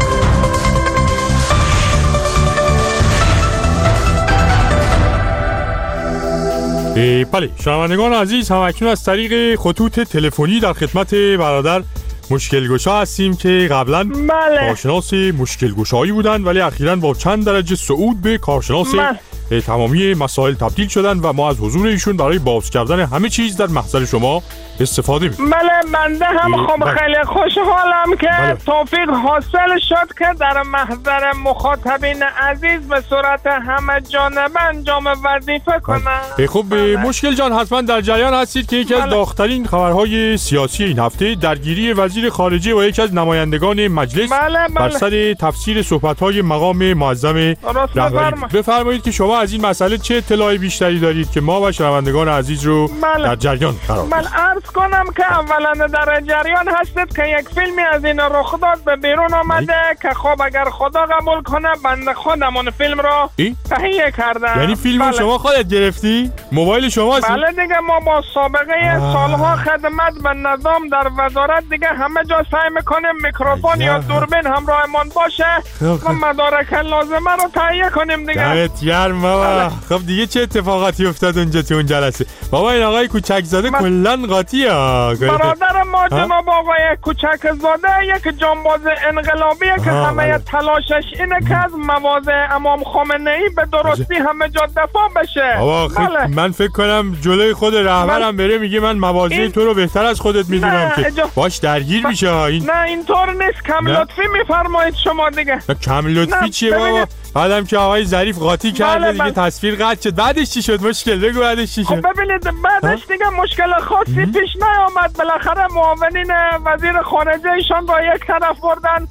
بله شنوندگان عزیز، همکنون از طریق خطوط تلفنی در خدمت برادر مشکلگشا هستیم که قبلا کارشناس مشکلگشایی بودن ولی اخیراً با چند درجه صعود به کارشناس تمامی مسائل تبدیل شدن و ما از حضور ایشون برای باز کردن همه چیز در محضر شما استفاده می‌کنیم. بله بنده هم خیلی خوشحالم که توفیق حاصل شد که در محضر مخاطبین عزیز به صورت همه جانبه انجام وظیفه کنم. خب مشکل جان حتما در جریان هستید که یکی از داغ‌ترین خبرهای سیاسی این هفته درگیری وزیر خارجه و یکی از نمایندگان مجلس بر سر تفسیر صحبت‌های مقام معظم رهبری. بفرمایید که شما از این مسئله چه اطلاعی بیشتری دارید که ما و شنوندگان عزیز رو در جریان قرار بدیم. عرض کنم که اولا در جریان هستید که یک فیلمی از این رخ داد به بیرون آمده که خب اگر خدا قبول کنه بنده خودم اون فیلم رو تهیه کردم. یعنی فیلم شما خودت گرفتی؟ موبایل شماست؟ بله دیگه، ما با سابقه سالها خدمت به نظام در وزارت دیگه همه جا سعی میکنیم میکروفون یا دوربین همراهمون باشه و مدارک لازمه رو تهیه کنیم دیگه. دمت گرم بابا. خب دیگه چه اتفاقاتی افتاد اونجا تو اون جلسه؟ بابا این آقای کوچک زاده کلا قاطیه. برادر ما جناب آقای کوچک زاده یک جانباز انقلابیه که همه تلاشش اینه که از مواضع امام خامنه ای به درستی همه جا دفاع بشه. بابا من فکر کنم جلوی خود رهبرم بره میگه من مواضع تو رو بهتر از خودت میدونم که باش درگیر میشه. نه اینطور نیست. کم لطفی میفرمایید شما دیگه. کم لطفی چیه بابا؟ بعدم که آقای ظریف قاطی کرده دیگه تصویر قطع شد. بعدش چی شد؟ مشکل بگو بعدش چی شد؟ خب ببینید بعدش دیگه مشکل خاصی پیش نیامد. بالاخره معاونین وزیر خارجه ایشان را یک طرف بردن،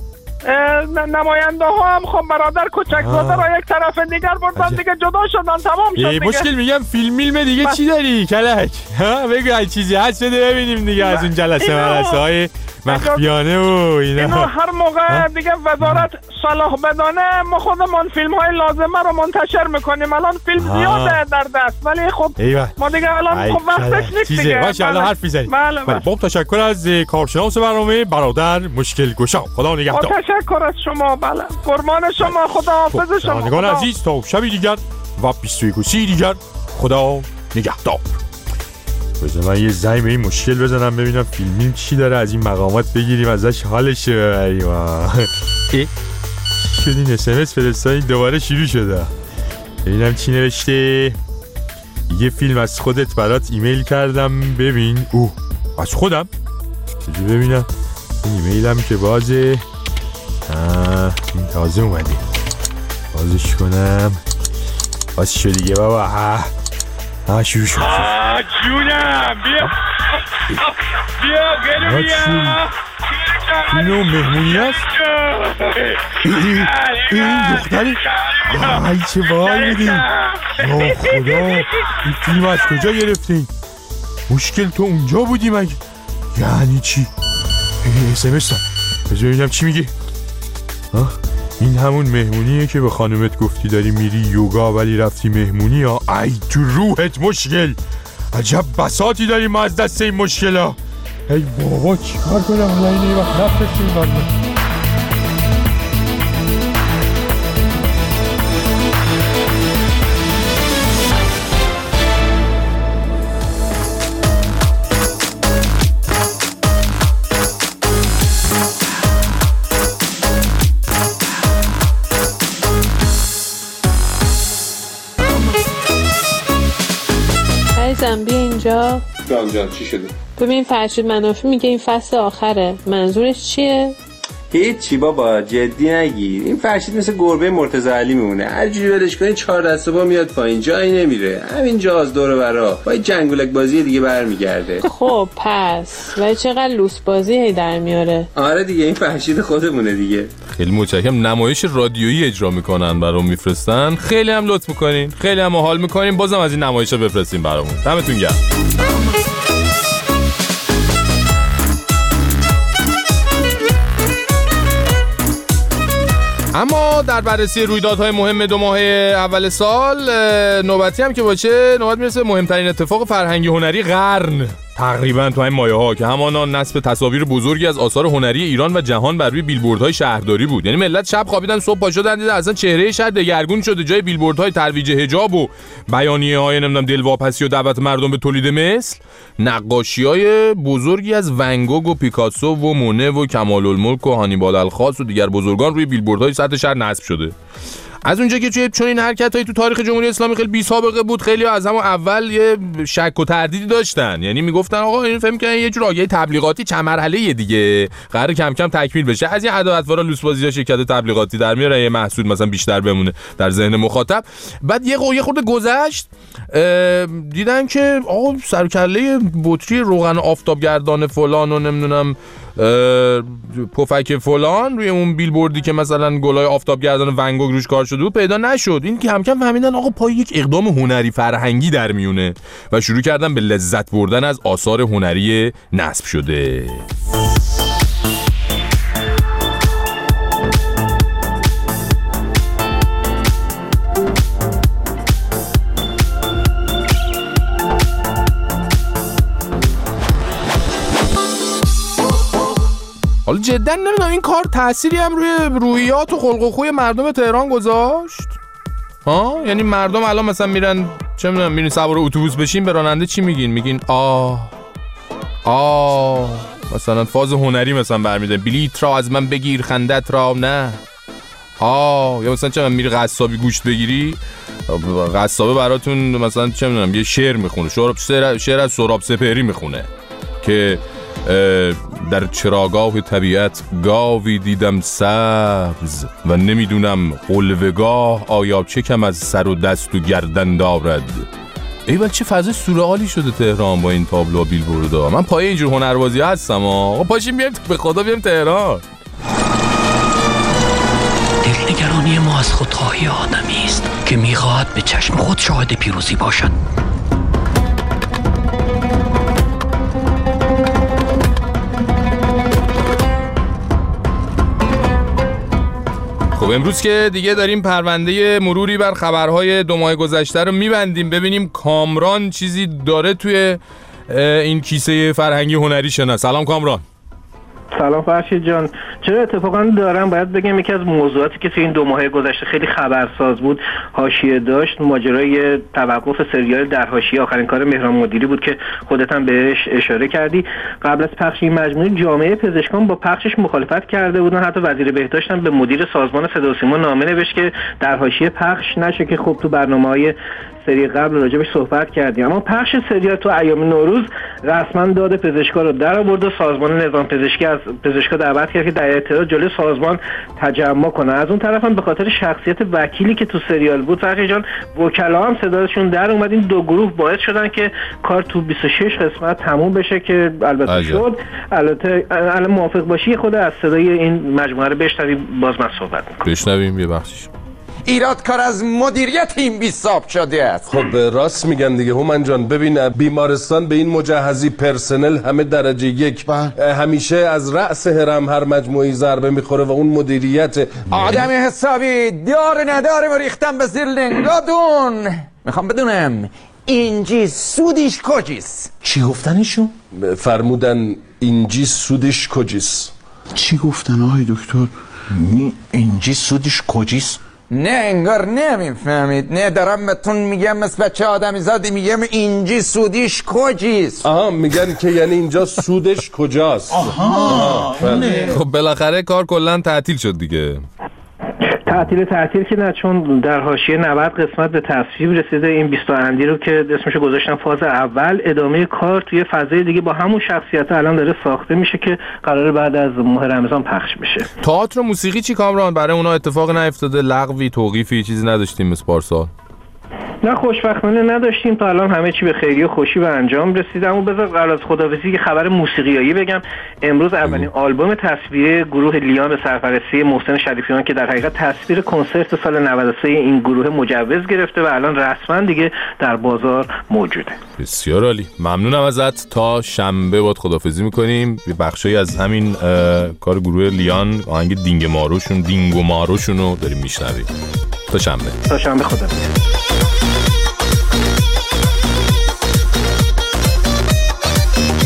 نماینده ها هم خب برادر کوچک زاده را یک طرف دیگر بردن دیگه، جدا شدن، تمام شد دیگه. مشکل میگم فیلم دیگه چی داری کلک؟ بگو اگه چیزی هست بده ببینیم دیگه از اون جلسه های مخفیانه و اینا هر موقع دیگه وزارت صلاح بدانه ما خودمون فیلم های لازمه رو منتشر میکنیم. الان فیلم زیاده در دست ولی خب ما دیگه الان خب وقتش نیست دیگه. باشه الان حرف میزنیم. بله خب تشکر از کارشناس برنامه برادر مشکل گشا. خدا نگهدار. تشکر از شما. بله قربان شما. خدا حافظ شما. شنوندگان عزیز تا شبی دیگر و 21 دیگر خدا نگهدار. بذار من یه زنگ به این مشکل بزنم ببینم فیلمیم چی داره از این مقامات بگیریم ازش حالش ببریم. شد این SMS فرستادین دوباره شروع شده. ببینم چی نوشته. یه فیلم از خودت برات ایمیل کردم ببین. از خودم ببینم این ایمیلم که بازه. این تازه اومده. بازش کنم. باز شد دیگه بابا. شروع شد. جونم بیا گلو بیا. اینو مهمونی هست؟ این دختری؟ ای چه باحال بودی. یا خدا این فیلم از کجا گرفتی؟ مشکل تو اونجا بودی مگه؟ یعنی چی؟ SMS داد. بذار ببینم چی میگه. این همون مهمونیه که به خانومت گفتی داری میری یوگا ولی رفتی مهمونی ها. ای تو روحت مشکل. عجب بساطی داریم ما از دست این مشکل ها. ای بابا چی کار کنم این وقت نفرستیم بانده. بیا اینجا. جان چی شده؟ ببین فرشید منافی میگه این فصل آخره. منظورش چیه؟ هیچی بابا جدی نگیر. این فرشید مثل گربه مرتضی علی میمونه. هر جوری ولش کنی 4 دسته پا میاد پایین، جایی نمیره. همینجا از دور برا با جنگولک بازی دیگه برمیگرده. خب پس ولی چقدر لوس بازی هی در میاره. آره دیگه این فرشید خودمونه دیگه. خیلی متشکرم. نمایش رادیویی اجرا میکنن برام میفرستن. خیلی هم لطف میکنین، خیلی هم حال میکنین. بازم از این نمایشا بفرستین برامون. دمتون گرم. اما در بررسی رویدادهای مهم 2 ماه اول سال نوبتی هم که باشه نوبت میرسه مهمترین اتفاق فرهنگی هنری قرن تقریبا تو این مایه‌ها که همانا نصب تصاویر بزرگی از آثار هنری ایران و جهان بر روی بیلبوردهای شهرداری بود. یعنی ملت شب خوابیدن صبح پا شدن دیدن اصلا چهره شهر دگرگون شده، جای بیلبوردهای ترویج حجاب و بیانیه‌های نمیدونم دلواپسی و دعوت مردم به تولید مثل، نقاشی‌های بزرگی از ونگوگ و پیکاسو و مونه و کمال الملک و هانیبال الخاص و دیگر بزرگان روی بیلبوردهای سطح شهر نصب شده. از اونجا که چون این حرکتایی تو تاریخ جمهوری اسلامی خیلی بی سابقه بود، خیلی از همون اول یه شک و تردیدی داشتن. یعنی میگفتن آقا این فهم کنن یه جور آگهی تبلیغاتی چند مرحله‌ای دیگه، قراره کم کم تکمیل بشه. از این عداوت‌وارا لوسبازی‌ها شرکت تبلیغاتی در میاره یه محصول مثلا بیشتر بمونه در ذهن مخاطب. بعد یه خورده گذشت دیدن که آقا سرکله بطری روغن آفتابگردان فلان و نمیدونم پفک فلان روی اون بیلبوردی که مثلا گلای آفتابگردان ونگوگ روش کار شده بود پیدا نشد. این که کم کم فهمیدن آقا پای یک اقدام هنری فرهنگی در میونه و شروع کردن به لذت بردن از آثار هنری نصب شده. حالا جدا نمیدونم این کار تأثیری هم روی روحیات و خلق و خوی مردم تهران گذاشت؟ یعنی مردم الان مثلا میرن چه میدونم میرین سوار اتوبوس بشین به راننده چی میگین؟ میگین مثلا فاز هنری مثلا برمیده بلیت را از من بگیر خندت را نه. یا مثلا چه میری قصابی گوشت بگیری، قصابه براتون مثلا چه میدونم یه شعر میخونه، شعر از سهراب سپهری میخونه که در چراگاه طبیعت گاوی دیدم سبز و نمیدونم قلوه‌گاه آیا چه کم از سر و دست و گردن دارد. ایول چه فضای سورئالی شده تهران با این تابلو بیلبوردها. من پای اینجور هنربازی هستم. پاشیم بیایم به خدا بیایم تهران. دلنگرانی ما از خودخواهی آدمی است که میخواهد به چشم خود شاهد پیروزی باشد. خب امروز که دیگه داریم پرونده مروری بر خبرهای 2 ماه گذشته رو میبندیم، ببینیم کامران چیزی داره توی این کیسه فرهنگی هنری شنا. سلام کامران. سلام فرشید جان. چرا اتفاقا دارم باید بگم یکی از موضوعاتی که توی این 2 ماه گذشته خیلی خبرساز بود، حاشیه داشت، ماجرای توقف سریال در حاشیه آخرین کار مهران مدیری بود که خودت هم بهش اشاره کردی. قبل از پخش این مجموعه جامعه پزشکان با پخشش مخالفت کرده بودن، حتی وزیر بهداشت هم به مدیر سازمان صدا و سیما نامه نوشت که در حاشیه پخش نشه که خب تو برنامه‌های سری قبل راجبش صحبت کردیم. اما پخش سریال تو ایام نوروز رسما داد پزشکا رو در آورد و سازمان نظام پزشکی از پزشکا دعوت کرد که در اعتراض جلوی سازمان تجمع کنه. از اون طرف هم به خاطر شخصیت وکیلی که تو سریال بود فرشید جان، وکلا هم صداشون در اومد. این 2 گروه باعث شدن که کار تو 26 قسمت تموم بشه که البته شد. البته الان موافق باشی خود از صدای این مجموعه رو بشنویم، باز من صحبت می‌کنم. بشنویم یه بخشش. ایراد کار از مدیریت این بیساب شده است. خب راست میگن دیگه هومن جان. ببین بیمارستان به این مجهزی پرسنل همه درجه 1 همیشه از رأس هرم هر مجموعی ضربه میخوره و اون مدیریت آدمی حسابی داره نداره و ریختم به زیر لنگادون. میخوام بدونم اینجی سودش کجیست؟ چی گفتنشون؟ فرمودن اینجی سودش کجیست. چی گفتن آقای دکتر؟ اینجی سودش کجیست؟ نه انگار نمیفهمید. نه دارم بهتون میگم مثل بچه آدمی زادی میگم اینجی سودیش کجیست. میگن که یعنی اینجا سودش کجاست. خب بالاخره کار کلا تعطیل شد دیگه. تعطیل که نه، چون در حاشیه 90 قسمت به تصویب رسیده. این 20 اندی رو که اسمشو گذاشتن فاز اول، ادامه کار توی فضای دیگه با همون شخصیت الان داره ساخته میشه که قراره بعد از ماه رمضان پخش بشه. تئاتر و موسیقی چی کامران؟ برای اونا اتفاق نیفتاده؟ لغوی توقیفی چیزی نداشتیم مثل پارسال؟ نه خوشبختانه نداشتیم تا الان، همه چی به خیری و خوشی به انجام رسید. اما بذار قبل از خداحافظی که خبر موسیقیایی بگم. امروز اولین آلبوم تصویری گروه لیان به سرپرستی محسن شریفیان که در حقیقت تصویر کنسرت سال 93 این گروه مجوز گرفته و الان رسما دیگه در بازار موجوده. بسیار عالی، ممنونم ازت. تا شنبه باهات خداحافظی می‌کنیم. یه بخشی از همین کار گروه لیان، آهنگ دینگ و ماروشون رو داریم میشنویم. تا شنبه. خدا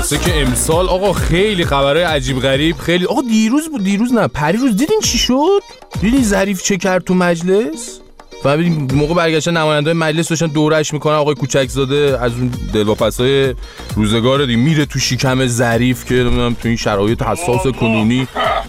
خلاصه که امسال آقا خیلی خبرهای عجیب غریب، خیلی آقا دیروز نه پریروز دیدین چی شد؟ دیدین ظریف چه کرد تو مجلس؟ فهمیدین موقع برگشتن نماینده‌های مجلس داشتن دورش میکنن، آقای کوچکزاده از اون دلواپسای روزگار دیگه میره تو شکم ظریف که نمیدونم تو این شرایط حساس کنونی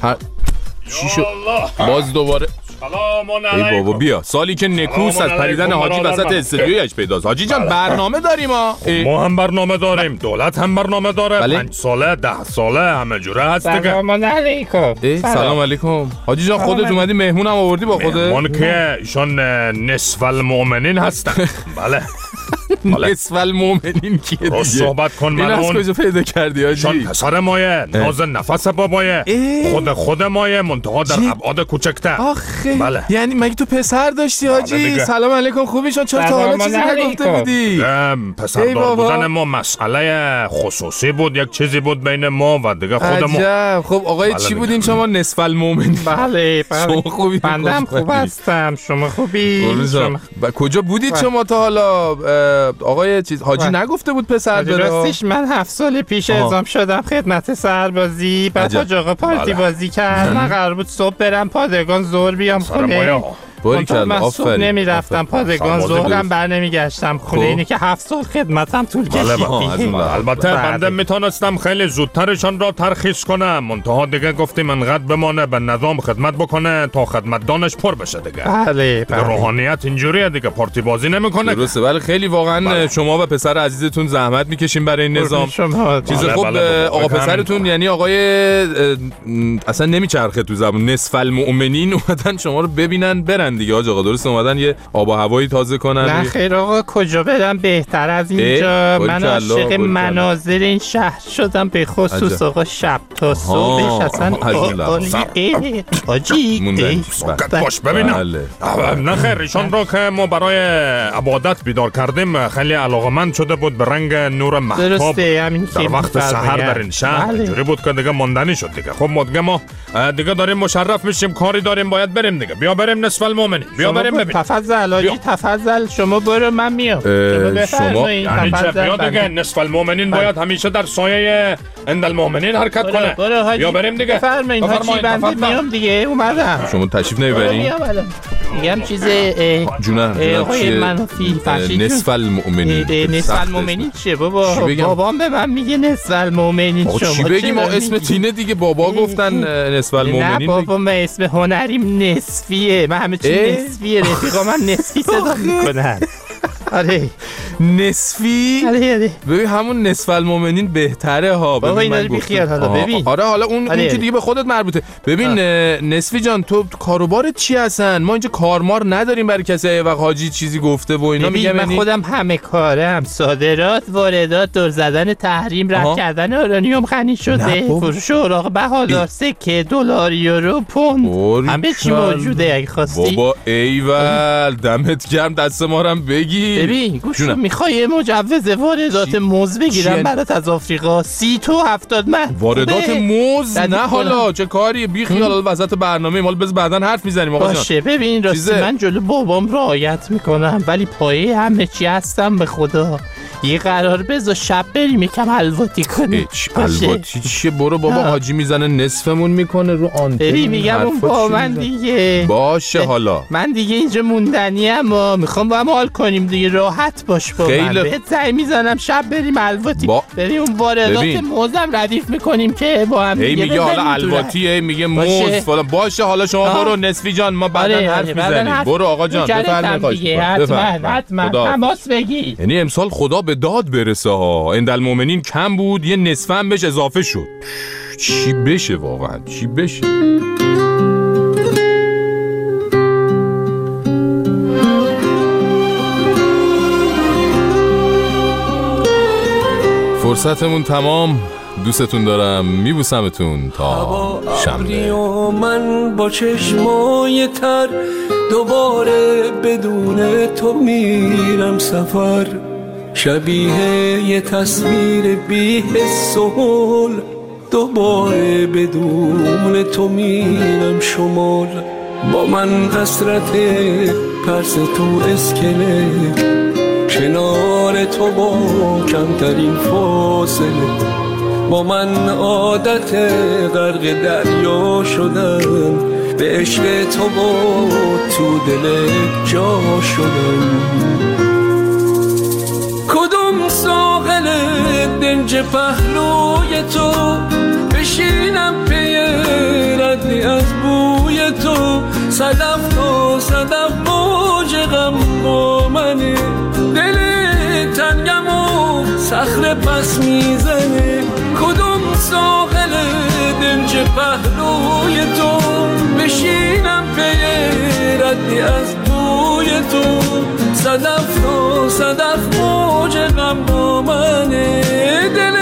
چی شد؟ باز دوباره ای بابا بیا سالی که نکوس از پریدن حاجی وسط استودیویش پیداست. حاجی جان برنامه داریم ما هم برنامه داریم، دولت هم برنامه داره. 5 ساله 10 ساله همه جوره هست دیگه. سلام علیکم. سلام علیکم. حاجی جان خودت اومدی مهمون هم آوردی با خودت؟ مهمون که ایشان نصف المؤمنین هستن. بله نصف المؤمنین کیه دیگه؟ رو صحبت کن من از کجا پیدا کردی حاجی؟ شان پسر مایه، ناز نفس بابایه، خود مایه، منتها در ابعاد کوچکتر. آخه بله. یعنی مگه تو پسر داشتی حاجی؟ سلام علیکم خوبی شد؟ چرا تا حالا چیزی نگفته بودی؟ پسر دار بودن ما مسئله خصوصی بود، یک چیزی بود بین ما و دیگه خود ما. عجب. خب آقای چی بودین شما؟ نصف المؤمنین. بله شما خوبی؟ بندم خوب هستم، شما خوبی؟ کجا بودید شما تا حالا؟ آقای چیز حاجی نگفته بود پسر بره؟ راستش من 7 سال پیش اعزام شدم خدمت سربازی، بعد حاج آقا پارتی بازی کرد. من قرار بود صبح برم پادگان، ظهر بیام خونه. من صبح نمی رفتم پادگان، ظهرم بر نمی گشتم خونه. اینی که 7 سال خدمتم طول کشید. البته بنده میتونستم خیلی زودترشان را ترخیص کنم، منتها دیگه گفتیم انقدر بمانه به نظام خدمت بکنه تا خدمتدانش پر بشه دیگه. بله روحانیت اینجوریه دیگه، پارتی بازی نمیکنه. درسته ولی خیلی واقعا شما و پسر عزیزتون زحمت میکشین برای این نظام. چیز خوب آقا پسرتون یعنی آقای اصلا نمیچرخه تو زبون، نصف المؤمنین اومدن شما رو ببینن برن دیگه. آقا درست اومدن یه آب و هوایی تازه کنن. نه خیر آقا کجا برم بهتر از اینجا. من عاشق مناظر این شهر شدم، به خصوص آقا شب تا صبحش اصلا آجی باش ببینم. نه خیر ایشان را که ما برای عبادت بیدار کردیم خیلی علاقمند شده بود به رنگ نور مهتاب در وقت سحر در این شهر. اینجوری بود که دیگه ماندنی شد دیگه. خب ما دیگه داریم مشرف میشیم، کاری داریم باید بریم دیگه. بیا بریم نصف المؤمنین. بیا بریم ببین. تفضل حاجی تفضل، شما برو من میام. شما یعنی چه؟ بیا دیگه نصف المؤمنین باید همیشه در سایه عند المؤمنین حرکت کنه. بیا بریم دیگه. بفرمایید حاجی بنده میام دیگه. اومدم. شما تشریف نمیبرین؟ میگم چیز جونم منفی نصف المؤمنین. نصف المؤمنین چیه بابا؟ بابام به من میگه نصف المؤمنین. شما چی بگیم؟ ما اسم تینه دیگه بابا گفتن نصف المؤمنین. نه بابا من اسم هنریم نصفیه، من همه چی نصفیه. رفیقا من نصفی صدا میکنن. آره نصفی. آره ببین همون نصف المؤمنین بهتره ها. بابا اینا رو بیخیال حالا ببین. آره حالا اون که دیگه به خودت مربوطه. ببین نصفی جان تو کاروبارت چی هستن؟ ما اینجا کارمار نداریم برای کسی وقت حاجی چیزی گفته و اینا. میگم من خودم همه کارم، صادرات، واردات، دور زدن تحریم، رفع کردن اورانیوم غنی شده، فروش اوراق بهادار، سکه، دلار، یورو، پوند، همه چی موجوده اگه خواستی. بابا ایول دمت گرم، دست ما رو بگی. ببین گوشو میخوای مجوز واردات موز بگیرم برات از آفریقا 30 تا 70 من. واردات موز؟ نه حالا چه کاری؟ بی خیال وسط برنامه مال بز بعدن حرف میزنیم آقا جان. باشه ببین راستی من جلو بابام رعایت میکنم ولی پایه همه چی هستم به خدا. یه قرار بذار شب بریم یکم الواتی کنیم. الواتی چیه؟ برو بابا حاجی میزنه نصفمون میکنه رو آنتن. ببین میگم اون با من دیگه باشه. حالا من دیگه اینجا موندنی ام، میخوام با هم حال کنیم دیگه، راحت باش با من. بهت زنگ میزنم شب بریم الواتی. بریم اون واردات موزم ردیف میکنیم که با هم دیگه. میگه حالا الواتی میگه موز فلان. باشه حالا شما برو نصفی جان، ما بعدن حرف میزنیم. برو آقا جان بفرمایید. حتما تماس بگیر. یعنی امسال خدا به داد برسه ها. عند المؤمنین کم بود، یه نصف هم بهش اضافه شد. چی بشه واقعا؟ چی بشه؟ فرصتمون تمام. دوستتون دارم، میبوسمتون تا شنبه. من با چشمای تر دوباره بدون تو میرم سفر، شبیه یه تصویر بی حس و حال، دوباره بدون تو میرم شمال. با من حسرت پرس تو اسکله، کنار تو با کمترین فاصله، با من عادت غرق دریا شدن، به عشق تو و تو دل جا شدن. کدوم ساحل دنج پهلوی تو بشینم پی ردی از بوی تو، صدف تا صدف موج غم با منه، دل تنگم و صخره پس میزنه. کدوم ساحل دنج پهلوی تو بشینم پی ردی از بوی تو، صدف تا صدف موج غم با منه، دل